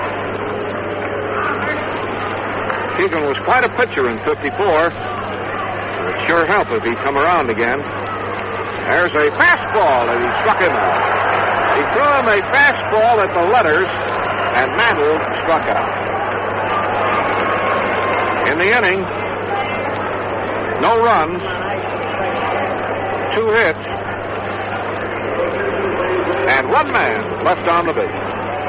Speaker 1: Keegan was quite a pitcher in 54. It would sure help if he'd come around again. There's a fastball, and he struck him out. He threw him a fastball at the letters, and Mantle struck out. In the inning, no runs, 2 hits, and 1 man left on the base.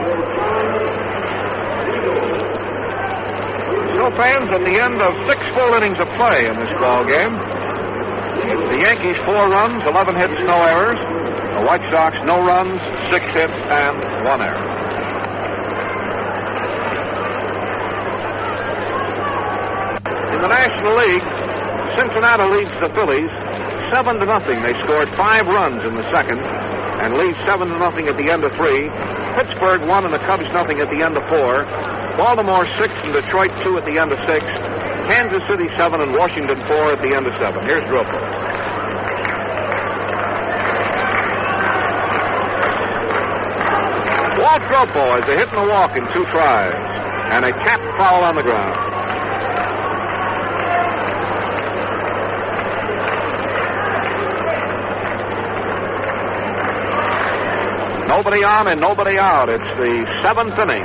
Speaker 1: So, fans, at the end of 6 full innings of play in this ball game, the Yankees 4 runs, 11 hits, no errors. The White Sox no runs, 6 hits, and 1 error. In the National League, Cincinnati leads the Phillies 7-0. They scored 5 runs in the second and lead 7-0 at the end of 3. Pittsburgh 1 and the Cubs nothing at the end of 4. Baltimore 6 and Detroit 2 at the end of 6. Kansas City 7 and Washington 4 at the end of 7. Here's Dropo. Walt Dropo has a hit and a walk in 2 tries and a tap foul on the ground. Nobody on and nobody out. It's the 7th inning.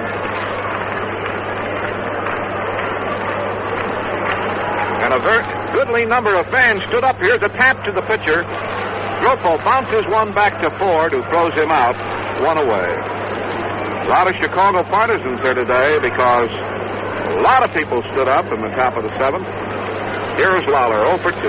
Speaker 1: And a very goodly number of fans stood up here. The tap to the pitcher. Dropo bounces one back to Ford, who throws him out, 1 away. A lot of Chicago partisans there today because a lot of people stood up in the top of the 7th. Here's Lawler, 0 for 2.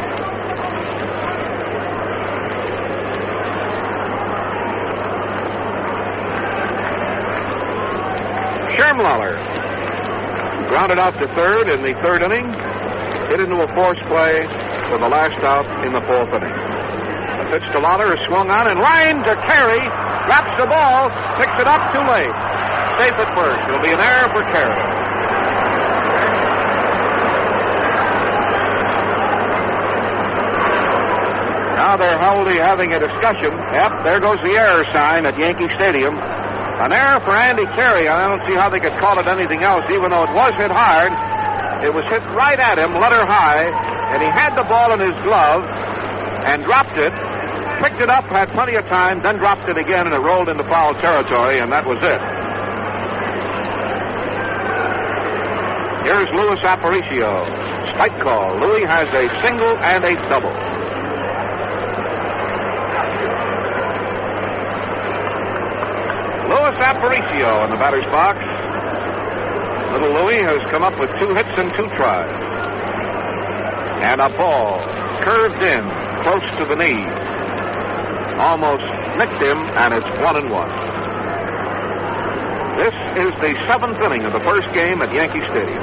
Speaker 1: Shermlauer grounded out to third in the 3rd inning. Hit into a force play for the last out in the 4th inning. The pitch to Lawler is swung on and line to Carey. Drops the ball, picks it up too late. Safe at first. It'll be an error for Carey. Now they're having a discussion. Yep, there goes the error sign at Yankee Stadium. An error for Andy Carey. I don't see how they could call it anything else, even though it was hit hard. It was hit right at him, letter high, and he had the ball in his glove and dropped it, picked it up, had plenty of time, then dropped it again, and it rolled into foul territory, and that was it. Here's Luis Aparicio. Strike call. Louis has a single and a double. Luis Aparicio in the batter's box. Little Louis has come up with 2 hits and 2 tries. And a ball curved in close to the knee. Almost nicked him, and it's 1-1. This is the 7th inning of the first game at Yankee Stadium.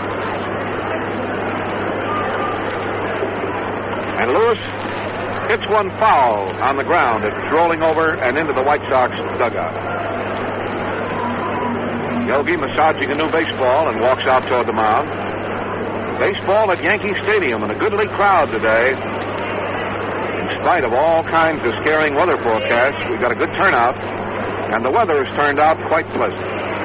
Speaker 1: And Lewis hits one foul on the ground. It's rolling over and into the White Sox dugout. Yogi massaging a new baseball and walks out toward the mound. Baseball at Yankee Stadium and a goodly crowd today. spite of all kinds of scaring weather forecasts, we've got a good turnout, and the weather has turned out quite pleasant.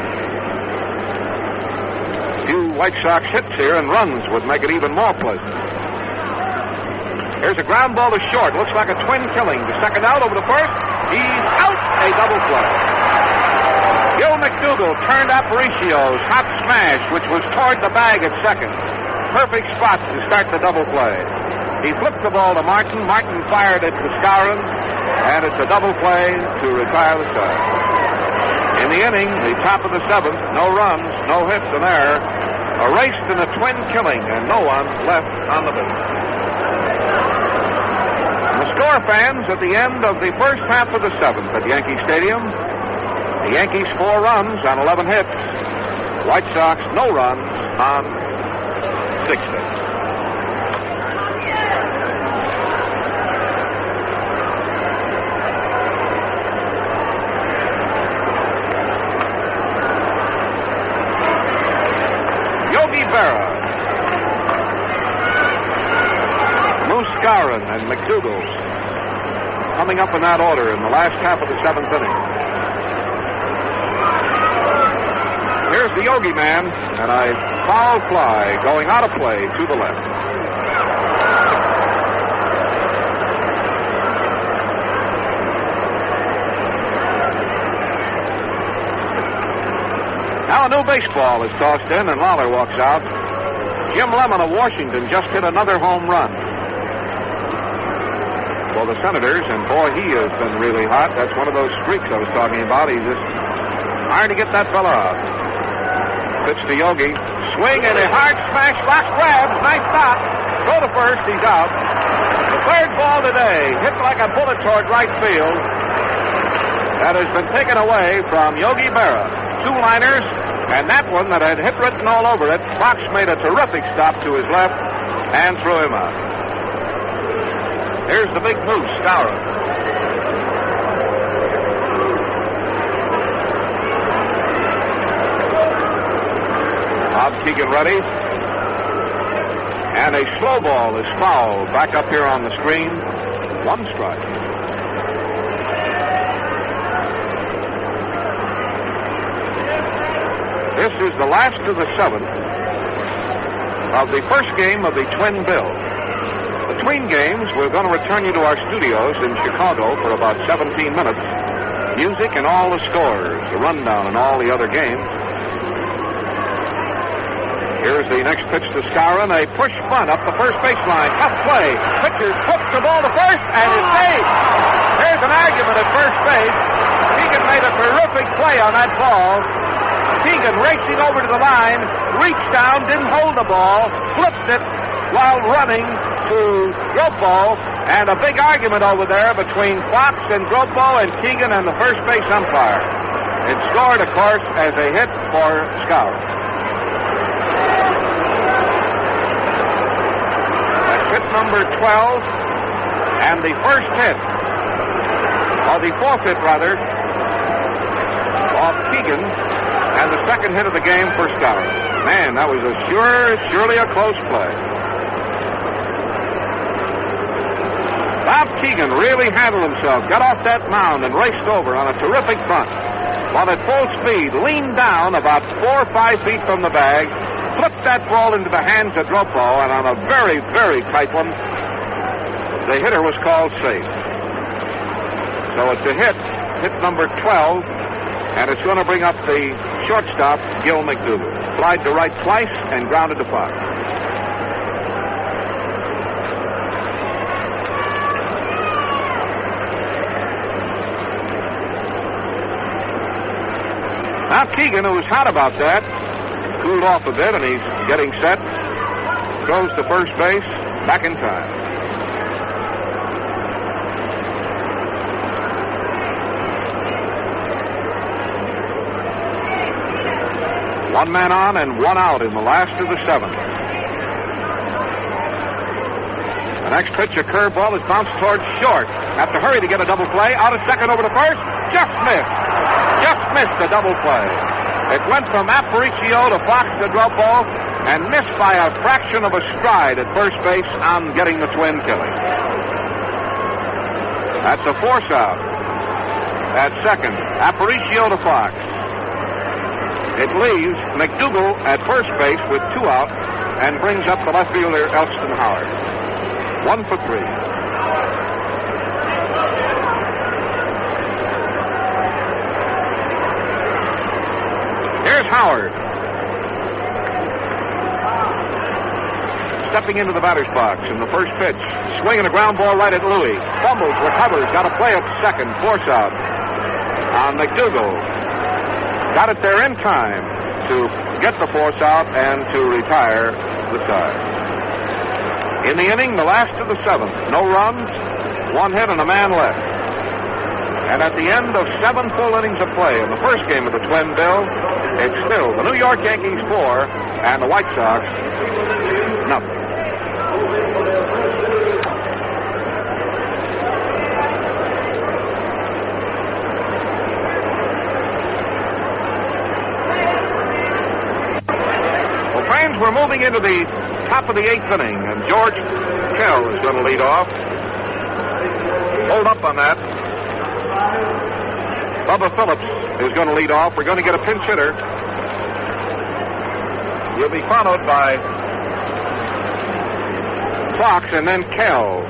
Speaker 1: A few White Sox hits here and runs would make it even more pleasant. Here's a ground ball to short. Looks like a twin killing. The second out over the first. He's out. A double play. Gil McDougall turned Aparicio's hot smash, which was toward the bag at second. Perfect spot to start the double play. He flipped the ball to Martin. Martin fired it to Skowron, and it's a double play to retire the side. In the inning, the top of the seventh, no runs, no hits, an error. A race in a twin killing, and no one left on the base. The score, fans, at the end of the first half of the seventh at Yankee Stadium. The Yankees 4 runs on 11 hits. White Sox no runs on 6 hits. Yogi Berra, Moose Skowron, and McDougall coming up in that order in the last half of the seventh inning. Here's the Yogi man, and a foul fly going out of play to the left. Now a new baseball is tossed in, and Lawler walks out. Jim Lemon of Washington just hit another home run for the Senators, and boy, he has been really hot. That's one of those streaks I was talking about. He's just trying to get that fella out. Pitch to Yogi. Swing and a hard smash. Box grabs. Nice stop. Go to first. He's out. The third ball today. Hit like a bullet toward right field. That has been taken away from Yogi Berra. 2 liners, and that one that had hit written all over it, Fox made a terrific stop to his left and threw him out. Here's the big Moose, Skowron. Bob Keegan ready. And a slow ball is fouled back up here on the screen. 1 strike. This is the last of the seventh of the first game of the twin bill. Between games, we're going to return you to our studios in Chicago for about 17 minutes. Music and all the scores, the rundown and all the other games. Here's the next pitch to Skowron, a push bunt up the first baseline. Tough play. Pitcher hooks the ball to first, and it's safe. There's an argument at first base. Keegan made a terrific play on that ball. Keegan racing over to the line, reached down, didn't hold the ball, flipped it while running to Gropo, and a big argument over there between Fox and Gropo and Keegan and the first base umpire. It scored, of course, as a hit for Skowron. That's hit number 12, and the first hit, or the fourth hit, rather, of Keegan, and the second hit of the game for Skowron. Man, that was surely a close play. Bob Keegan really handled himself, got off that mound and raced over on a terrific bunt. While at full speed, leaned down about 4 or 5 feet from the bag, flipped that ball into the hands of Gropo, and on a very, very tight one, the hitter was called safe. So it's a hit number 12, and it's going to bring up the shortstop, Gil McDougall. Flied to right twice and grounded to Fox. Now Keegan, who was hot about that, cooled off a bit, and he's getting set. Throws to first base, back in time. One man on and one out in the last of the seventh. The next pitch, a curveball, is bounced towards short. Have to hurry to get a double play. Out of second over to first. Just missed. Just missed a double play. It went from Aparicio to Fox to Gropo and missed by a fraction of a stride at first base on getting the twin killing. That's a force out. At second, Aparicio to Fox. It leaves McDougal at first base with 2 out and brings up the left fielder, Elston Howard. 1 for 3. Here's Howard. Stepping into the batter's box in the first pitch. Swinging a ground ball right at Louis. Fumbles, recovers, got a play at second. Force out on McDougal. Got it there in time to get the force out and to retire the side. In the inning, the last of the 7th. No runs, 1 hit, and a man left. And at the end of 7 full innings of play in the first game of the Twin Bill, it's still the New York Yankees 4 and the White Sox nothing. Well, friends, we're moving into the top of the 8th inning, and George Kell is going to lead off. Hold up on that. Bubba Phillips is going to lead off. We're going to get a pinch hitter. He'll be followed by Fox and then Kell.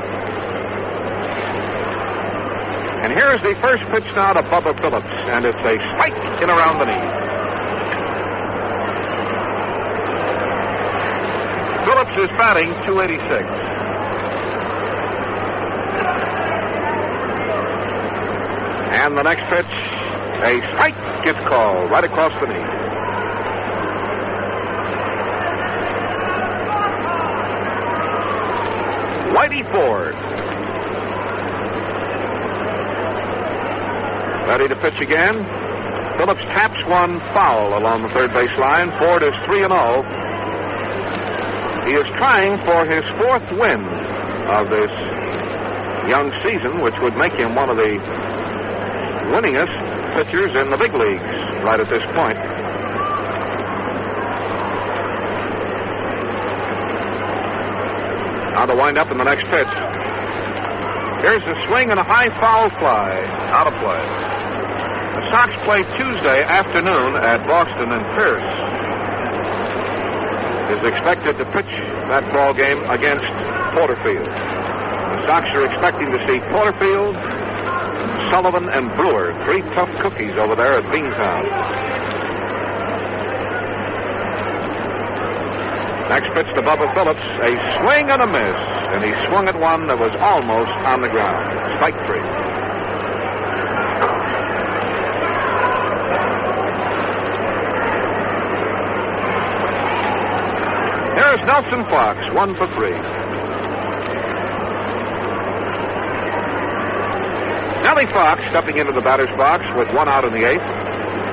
Speaker 1: And here's the first pitch now to Bubba Phillips, and it's a strike in around the knee. Phillips is batting .286. And the next pitch, a strike gets called right across the knee. Whitey Ford. Ready to pitch again. Phillips taps one foul along the third base line. Ford is 3-0. He is trying for his 4th win of this young season, which would make him one of the winningest pitchers in the big leagues right at this point. Now to wind up in the next pitch. Here's a swing and a high foul fly. Out of play. The Sox play Tuesday afternoon at Boston, and Pierce is expected to pitch that ball game against Porterfield. The Sox are expecting to see Porterfield, Sullivan, and Brewer, 3 tough cookies over there at Beantown. Next pitch to Bubba Phillips, a swing and a miss, and he swung at one that was almost on the ground. Strike 3. Here's Nelson Fox, 1 for 3. Nellie Fox stepping into the batter's box with 1 out in the 8th.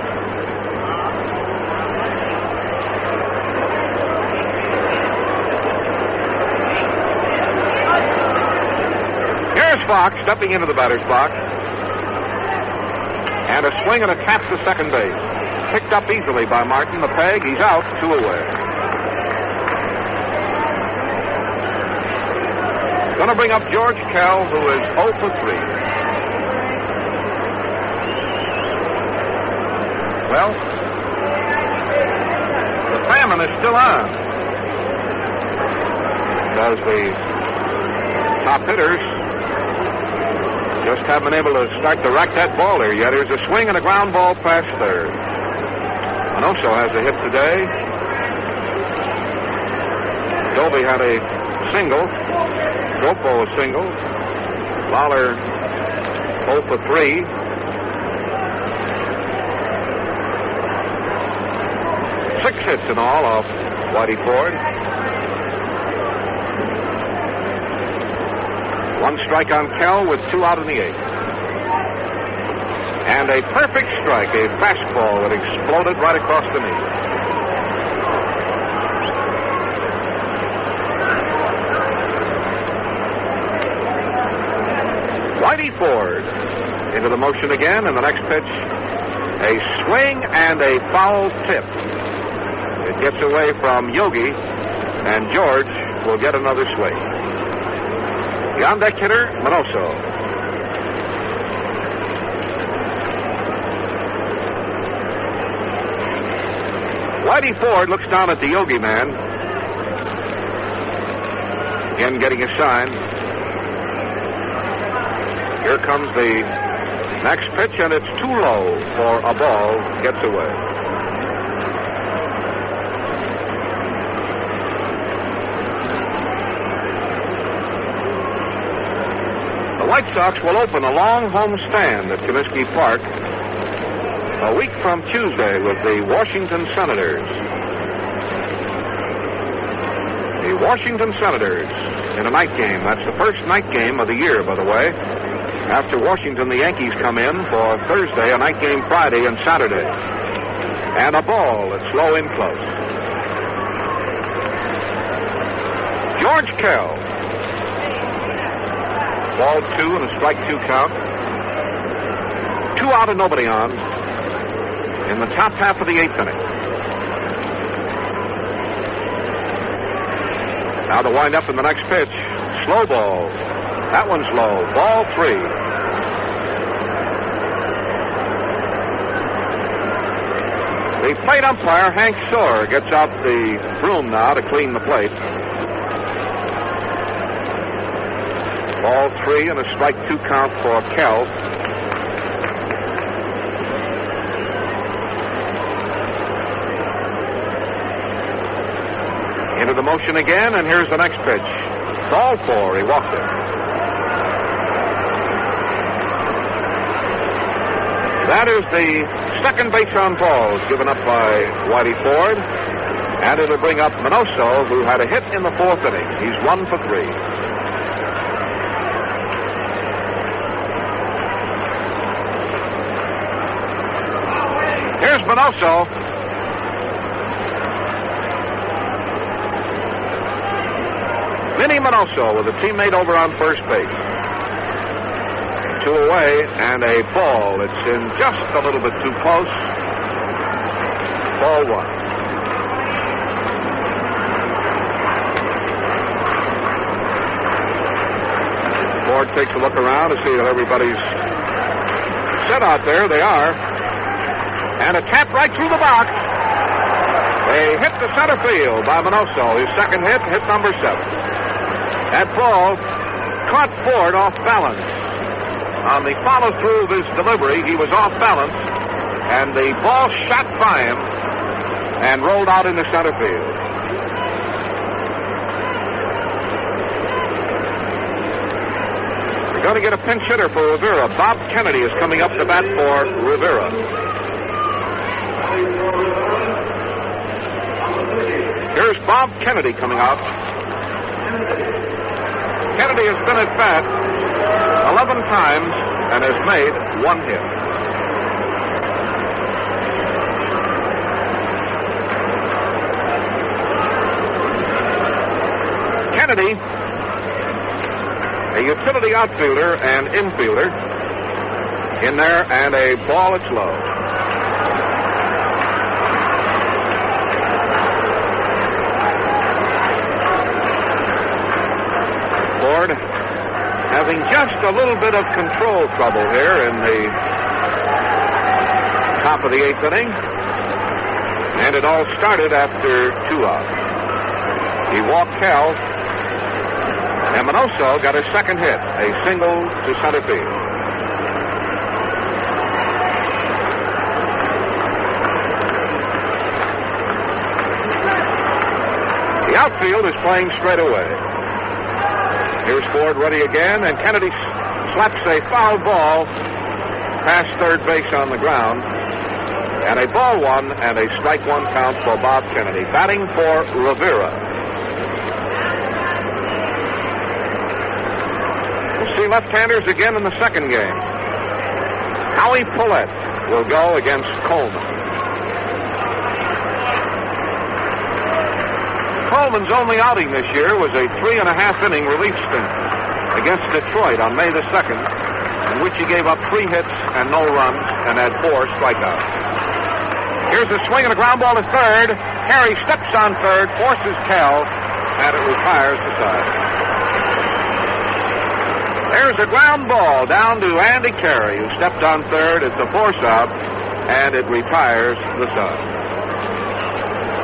Speaker 1: Fox stepping into the batter's box. And a swing and a tap to second base. Picked up easily by Martin. The peg, he's out, 2 away. Going to bring up George Kell, who is 0 for 3. Well, the famine is still on. Because the top hitters just haven't been able to start to rack that ball there yet. There's a swing and a ground ball past third. Manoso has a hit today. Dolby had a single. Gopo a single. Lawler 0 for 3. Six hits in all off Whitey Ford. 1 strike on Kell with 2 out in the 8th. And a perfect strike, a fastball that exploded right across the knee. Whitey Ford into the motion again, and the next pitch, a swing and a foul tip. It gets away from Yogi, and George will get another swing. The on-deck hitter, Manoso. Whitey Ford looks down at the Yogi man. Again, getting a sign. Here comes the next pitch, and it's too low for a ball. Gets away. The White Sox will open a long homestand at Comiskey Park a week from Tuesday with the Washington Senators. The Washington Senators in a night game. That's the first night game of the year, by the way. After Washington, the Yankees come in for Thursday, a night game Friday and Saturday. And a ball that's low in close. George Kell. Ball 2 and a strike 2 count. 2 out and nobody on in the top half of the 8th inning. Now the wind-up in the next pitch. Slow ball. That one's low. Ball 3. The plate umpire, Hank Soar, gets out the broom now to clean the plate. Ball 3 and a strike 2 count for Kell. Into the motion again, and here's the next pitch. Ball 4. He walked it. That is the second base on balls given up by Whitey Ford. And it'll bring up Minoso, who had a hit in the 4th inning. He's 1 for 3. Here's Minoso. Vinny Minoso with a teammate over on first base. 2 away and a ball. It's in just a little bit too close. Ball 1. Ford takes a look around to see that everybody's set out there. They are. And a tap right through the box. They hit the center field by Minoso. His second hit number 7. That ball caught Ford off balance. On the follow-through of his delivery, he was off balance, and the ball shot by him and rolled out into center field. We're going to get a pinch hitter for Rivera. Bob Kennedy is coming up to bat for Rivera. Here's Bob Kennedy coming out. Kennedy has been at bat 11 times and has made 1 hit. Kennedy, a utility outfielder and infielder, in there, and a ball that's low. Ford having just a little bit of control trouble here in the top of the 8th inning. And it all started after 2 outs. He walked Kell, and Minoso got his second hit, a single to center field. The outfield is playing straight away. Here's Ford ready again, and Kennedy slaps a foul ball past third base on the ground. And a ball 1 and a strike 1 count for Bob Kennedy. Batting for Rivera. We'll see left-handers again in the second game. Howie Pollett will go against Coleman. Coleman's only outing this year was a 3.5-inning relief stint against Detroit on May the 2nd, in which he gave up 3 hits and no runs and had 4 strikeouts. Here's a swing and a ground ball to third. Harry steps on third, forces Kell, and it retires the side. There's a ground ball down to Andy Carey, who stepped on third. It's a force out, and it retires the side.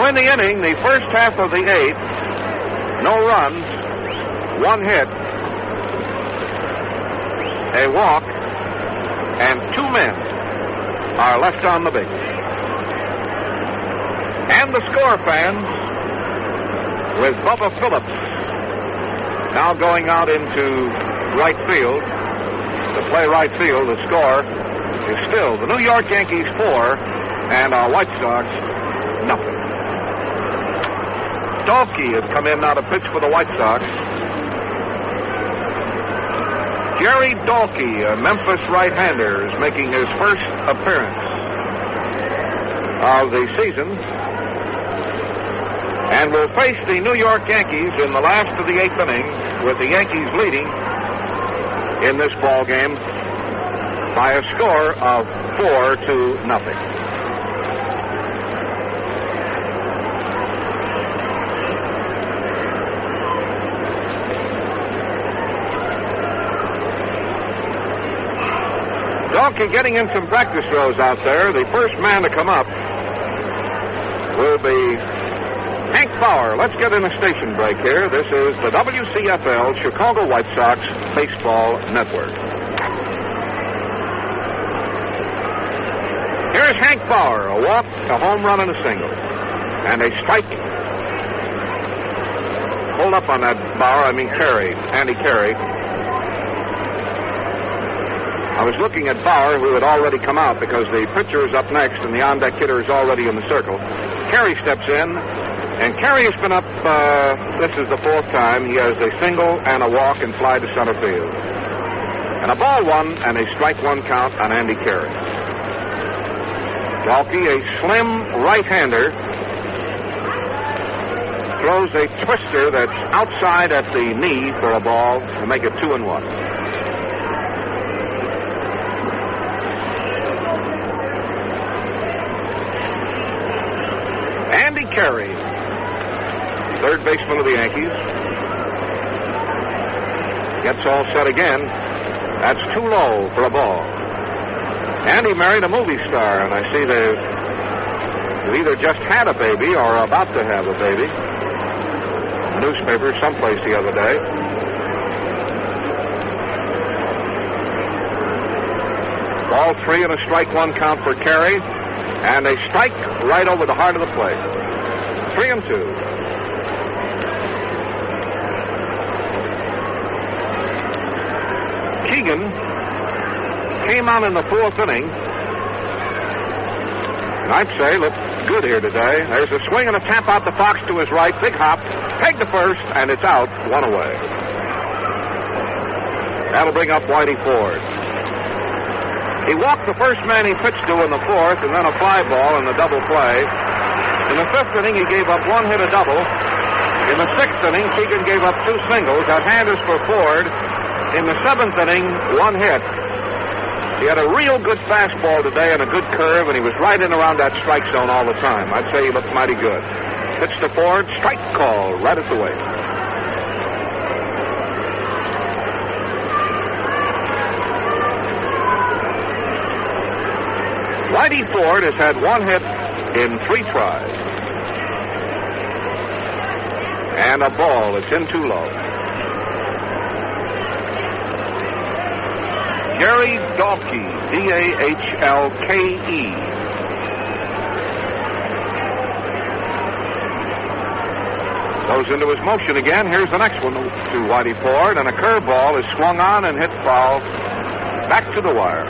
Speaker 1: So in the inning, the first half of the eighth, no runs, one hit, a walk, and two men are left on the base. And the score, fans, with Bubba Phillips now going out into right field to play right field. The score is still the New York Yankees 4 and our White Sox nothing. Dalkey has come in now to pitch for the White Sox. Jerry Dalkey, a Memphis right-hander, is making his first appearance of the season and will face the New York Yankees in the last of the eighth inning, with the Yankees leading in this ball game by a score of 4-0. Dalkey getting in some practice throws out there. The first man to come up will be Hank Bauer. Let's get in a station break here. This is the WCFL Chicago White Sox Baseball Network. Here's Hank Bauer, a walk, a home run, and a single. And a strike. Hold up on that, Bauer. I mean Carey. Andy Carey. I was looking at Bauer, who had already come out because the pitcher is up next and the on-deck hitter is already in the circle. Carey steps in, and Carey has been up, this is the fourth time. He has a single and a walk and fly to center field. And a ball one and a strike one count on Andy Carey. Dalkey, a slim right-hander, throws a twister that's outside at the knee for a ball to make it 2-1. Andy Carey, third baseman of the Yankees, gets all set again. That's too low for a ball. Andy married a movie star, and I see they've either just had a baby or are about to have a baby. A newspaper someplace the other day. Ball three and a strike one count for Carey. And a strike right over the heart of the plate. 3-2. Keegan came on in the fourth inning. And I'd say looked good here today. There's a swing and a tap out to Fox to his right. Big hop. Peg to first, and it's out. One away. That'll bring up Whitey Ford. He walked the first man he pitched to in the fourth, and then a fly ball in the double play. In the fifth inning, he gave up one hit, a double. In the sixth inning, Keegan gave up two singles. That hand is for Ford. In the seventh inning, one hit. He had a real good fastball today and a good curve, and he was right in around that strike zone all the time. I'd say he looked mighty good. Pitch to Ford, strike call right at the weight. Whitey Ford has had one hit in 3 tries. And a ball. It's in too low. Jerry Dalkey, D-A-H-L-K-E. Goes into his motion again. Here's the next one to Whitey Ford. And a curveball is swung on and hit foul back to the wire.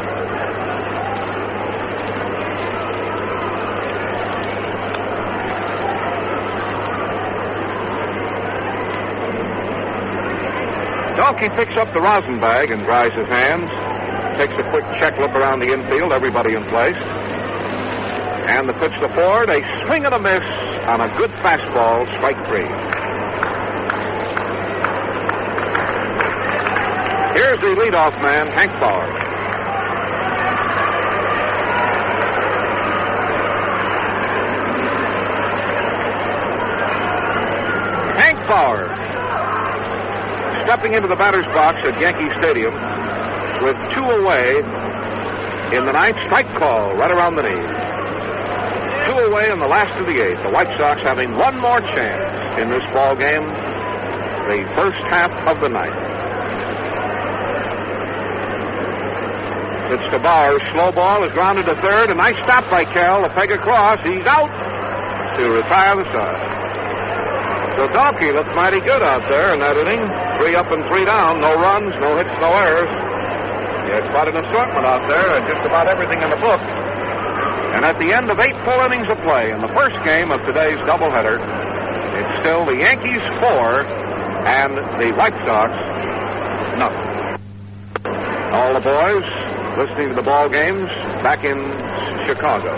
Speaker 1: Dalkey picks up the rosin bag and dries his hands. Takes a quick check look around the infield. Everybody in place. And the pitch to Ford. A swing and a miss on a good fastball. Strike 3. Here's the leadoff man, Hank Bauer. Hank Bauer, stepping into the batter's box at Yankee Stadium with 2 away in the ninth. Strike call right around the knee. 2 away in the last of the 8th. The White Sox having one more chance in this ball game, the first half of the night. It's to Bauer. Slow ball is grounded to third. A nice stop by Kell. A peg across. He's out to retire the side. So Dalkey looked mighty good out there in that inning. 3 up and 3 down. No runs, no hits, no errors. He had quite an assortment out there and just about everything in the book. And at the end of 8 full innings of play in the first game of today's doubleheader, it's still the Yankees 4 and the White Sox nothing. All the boys listening to the ball games back in Chicago.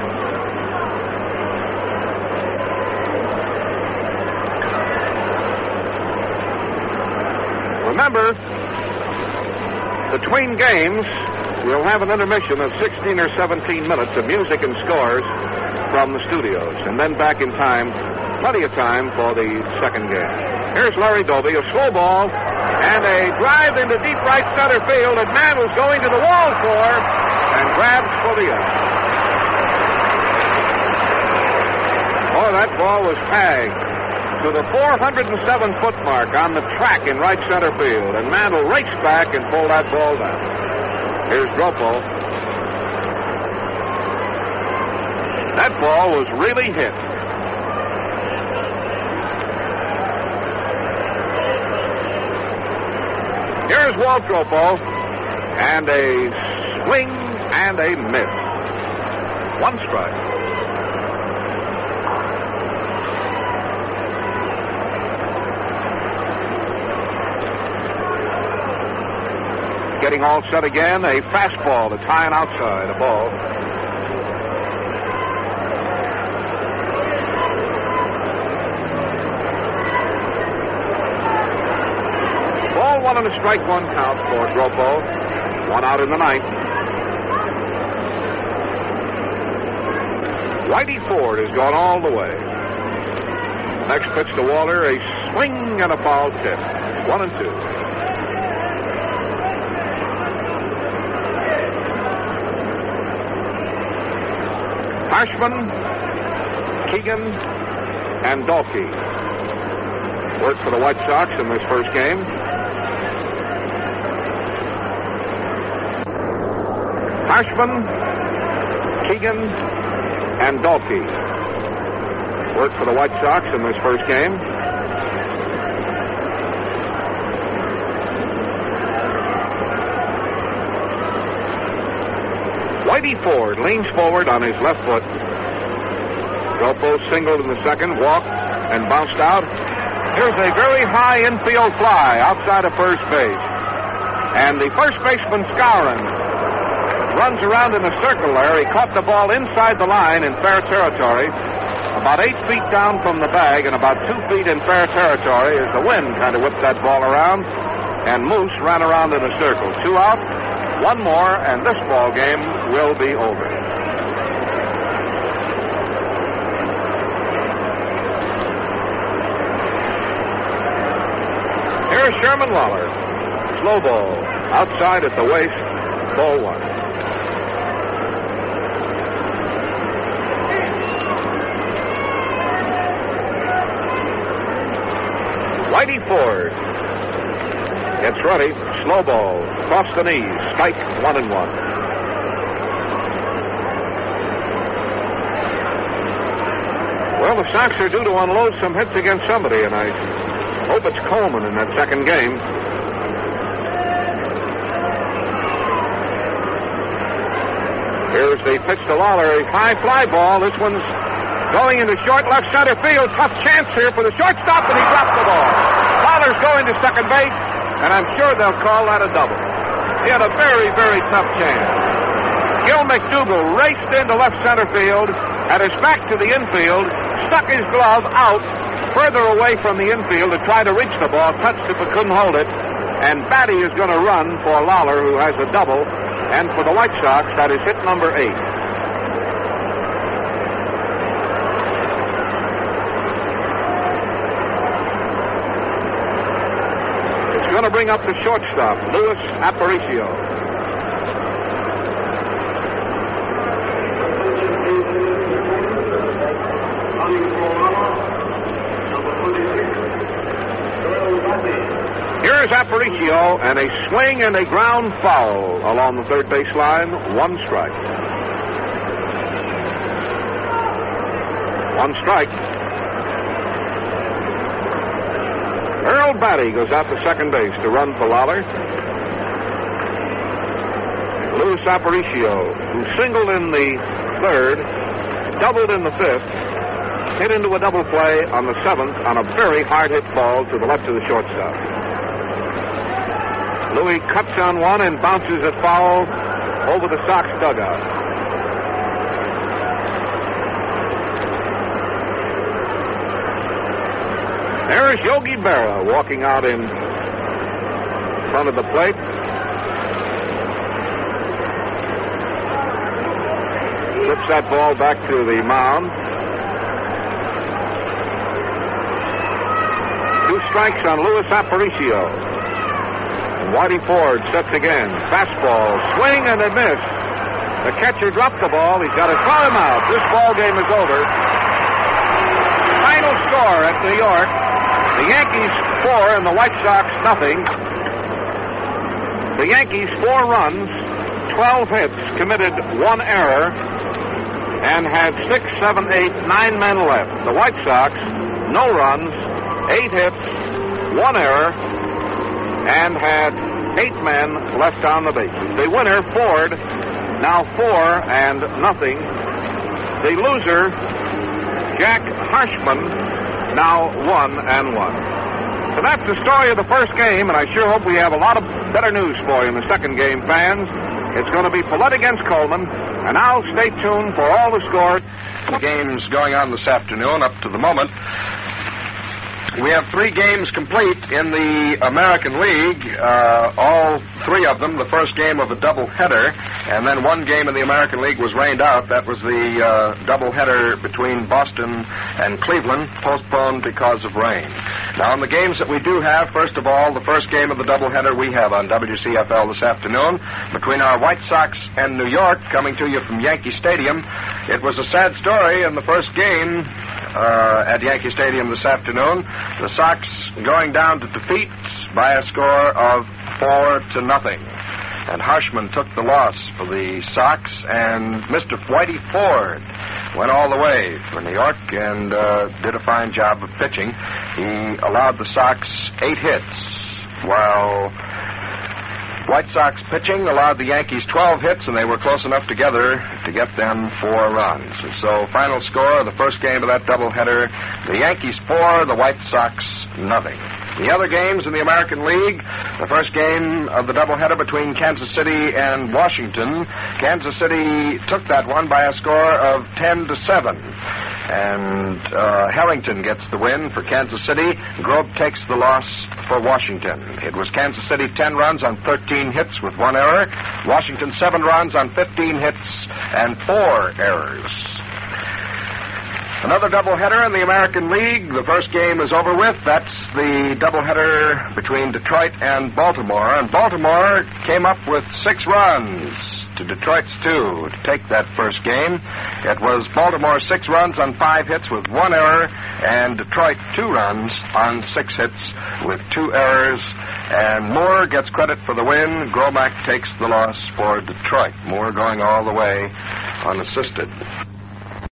Speaker 1: Remember, between games, we'll have an intermission of 16 or 17 minutes of music and scores from the studios. And then back in time, plenty of time for the second game. Here's Larry Doby, a slow ball, and a drive into deep right center field. And Mantl's going to the wall for, and grabs for the out. Oh, that ball was tagged to the 407-foot mark on the track in right center field. And Mantle raced back and pulled that ball down. Here's Dropo. That ball was really hit. Here's Walt Dropo. And a swing and a miss. 1 strike. Getting all set again, a fastball that's high and outside, a ball. Ball 1 and a strike 1 count for Dropo. 1 out in the 9th. Whitey Ford has gone all the way. Next pitch to Walter, a swing and a foul tip. 1 and 2. Ashman, Keegan, and Dalkey work for the White Sox in this first game. Ashman, Keegan, and Dalkey work for the White Sox in this first game. Whitey Ford leans forward on his left foot. Dropo singled in the second, walked, and bounced out. Here's a very high infield fly outside of first base. And the first baseman, Skowron, runs around in a circle there. He caught the ball inside the line in fair territory, about 8 feet down from the bag and about 2 feet in fair territory as the wind kind of whipped that ball around. And Moose ran around in a circle. 2 out. 1 more, and this ball game will be over. Here's Sherman Lawler. Slow ball. Outside at the waist. Ball 1. Whitey Ford gets ready. Slow ball. Across the knees. Strike 1 and 1. Well, the Sox are due to unload some hits against somebody, and I hope it's Coleman in that second game. Here's the pitch to Lawler. A high fly ball. This one's going into short left center field. Tough chance here for the shortstop, and he dropped the ball. Lawler's going to second base, and I'm sure they'll call that a double. He had a very, very tough chance. Gil McDougall raced into left center field, had his back to the infield, stuck his glove out further away from the infield to try to reach the ball, touched it but couldn't hold it, and Batty is going to run for Lawler, who has a double, and for the White Sox, that is hit number 8. Going to bring up the shortstop, Luis Aparicio. Here's Aparicio, and a swing and a ground foul along the third baseline. One strike. One strike. Earl Batty goes out to second base to run for Lawler. Luis Aparicio, who singled in the third, doubled in the fifth, hit into a double play on the seventh on a very hard-hit ball to the left of the shortstop. Louis cuts on one and bounces it foul over the Sox dugout. There's Yogi Berra walking out in front of the plate. Flips that ball back to the mound. 2 strikes on Luis Aparicio. Whitey Ford sets again. Fastball, swing and a miss. The catcher dropped the ball. He's got to throw him out. This ball game is over. Final score at New York. The Yankees 4 and the White Sox nothing. The Yankees 4 runs, 12 hits, committed 1 error, and had 6, 7, 8, 9 men left. The White Sox, no runs, 8 hits, 1 error, and had 8 men left on the bases. The winner, Ford, now 4 and nothing. The loser, Jack Harshman, now 1 and 1. So that's the story of the first game, and I sure hope we have a lot of better news for you in the second game, fans. It's going to be Paulette against Coleman, and now stay tuned for all the scores.
Speaker 2: The games going on this afternoon up to the moment. We have 3 games complete in the American League, all 3 of them, the first game of a doubleheader, and then 1 game in the American League was rained out. That was the doubleheader between Boston and Cleveland, postponed because of rain. Now, in the games that we do have, first of all, the first game of the doubleheader we have on WCFL this afternoon between our White Sox and New York, coming to you from Yankee Stadium. It was a sad story in the first game at Yankee Stadium this afternoon. The Sox going down to defeat by a score of 4-0. And Harshman took the loss for the Sox, and Mr. Whitey Ford went all the way for New York and did a fine job of pitching. He allowed the Sox 8 hits, while White Sox pitching allowed the Yankees 12 hits, and they were close enough together to get them 4 runs. And so, final score of the first game of that doubleheader, the Yankees 4, the White Sox nothing. The other games in the American League, the first game of the doubleheader between Kansas City and Washington, Kansas City took that one by a score of 10-7. And Harrington gets the win for Kansas City. Grobe takes the loss for Washington. It was Kansas City 10 runs on 13 hits with 1 error. Washington 7 runs on 15 hits and 4 errors. Another doubleheader in the American League. The first game is over with. That's the doubleheader between Detroit and Baltimore. And Baltimore came up with 6 runs to Detroit's 2 to take that first game. It was Baltimore 6 runs on 5 hits with 1 error, and Detroit 2 runs on 6 hits with 2 errors. And Moore gets credit for the win. Gromack takes the loss for Detroit. Moore going all the way unassisted.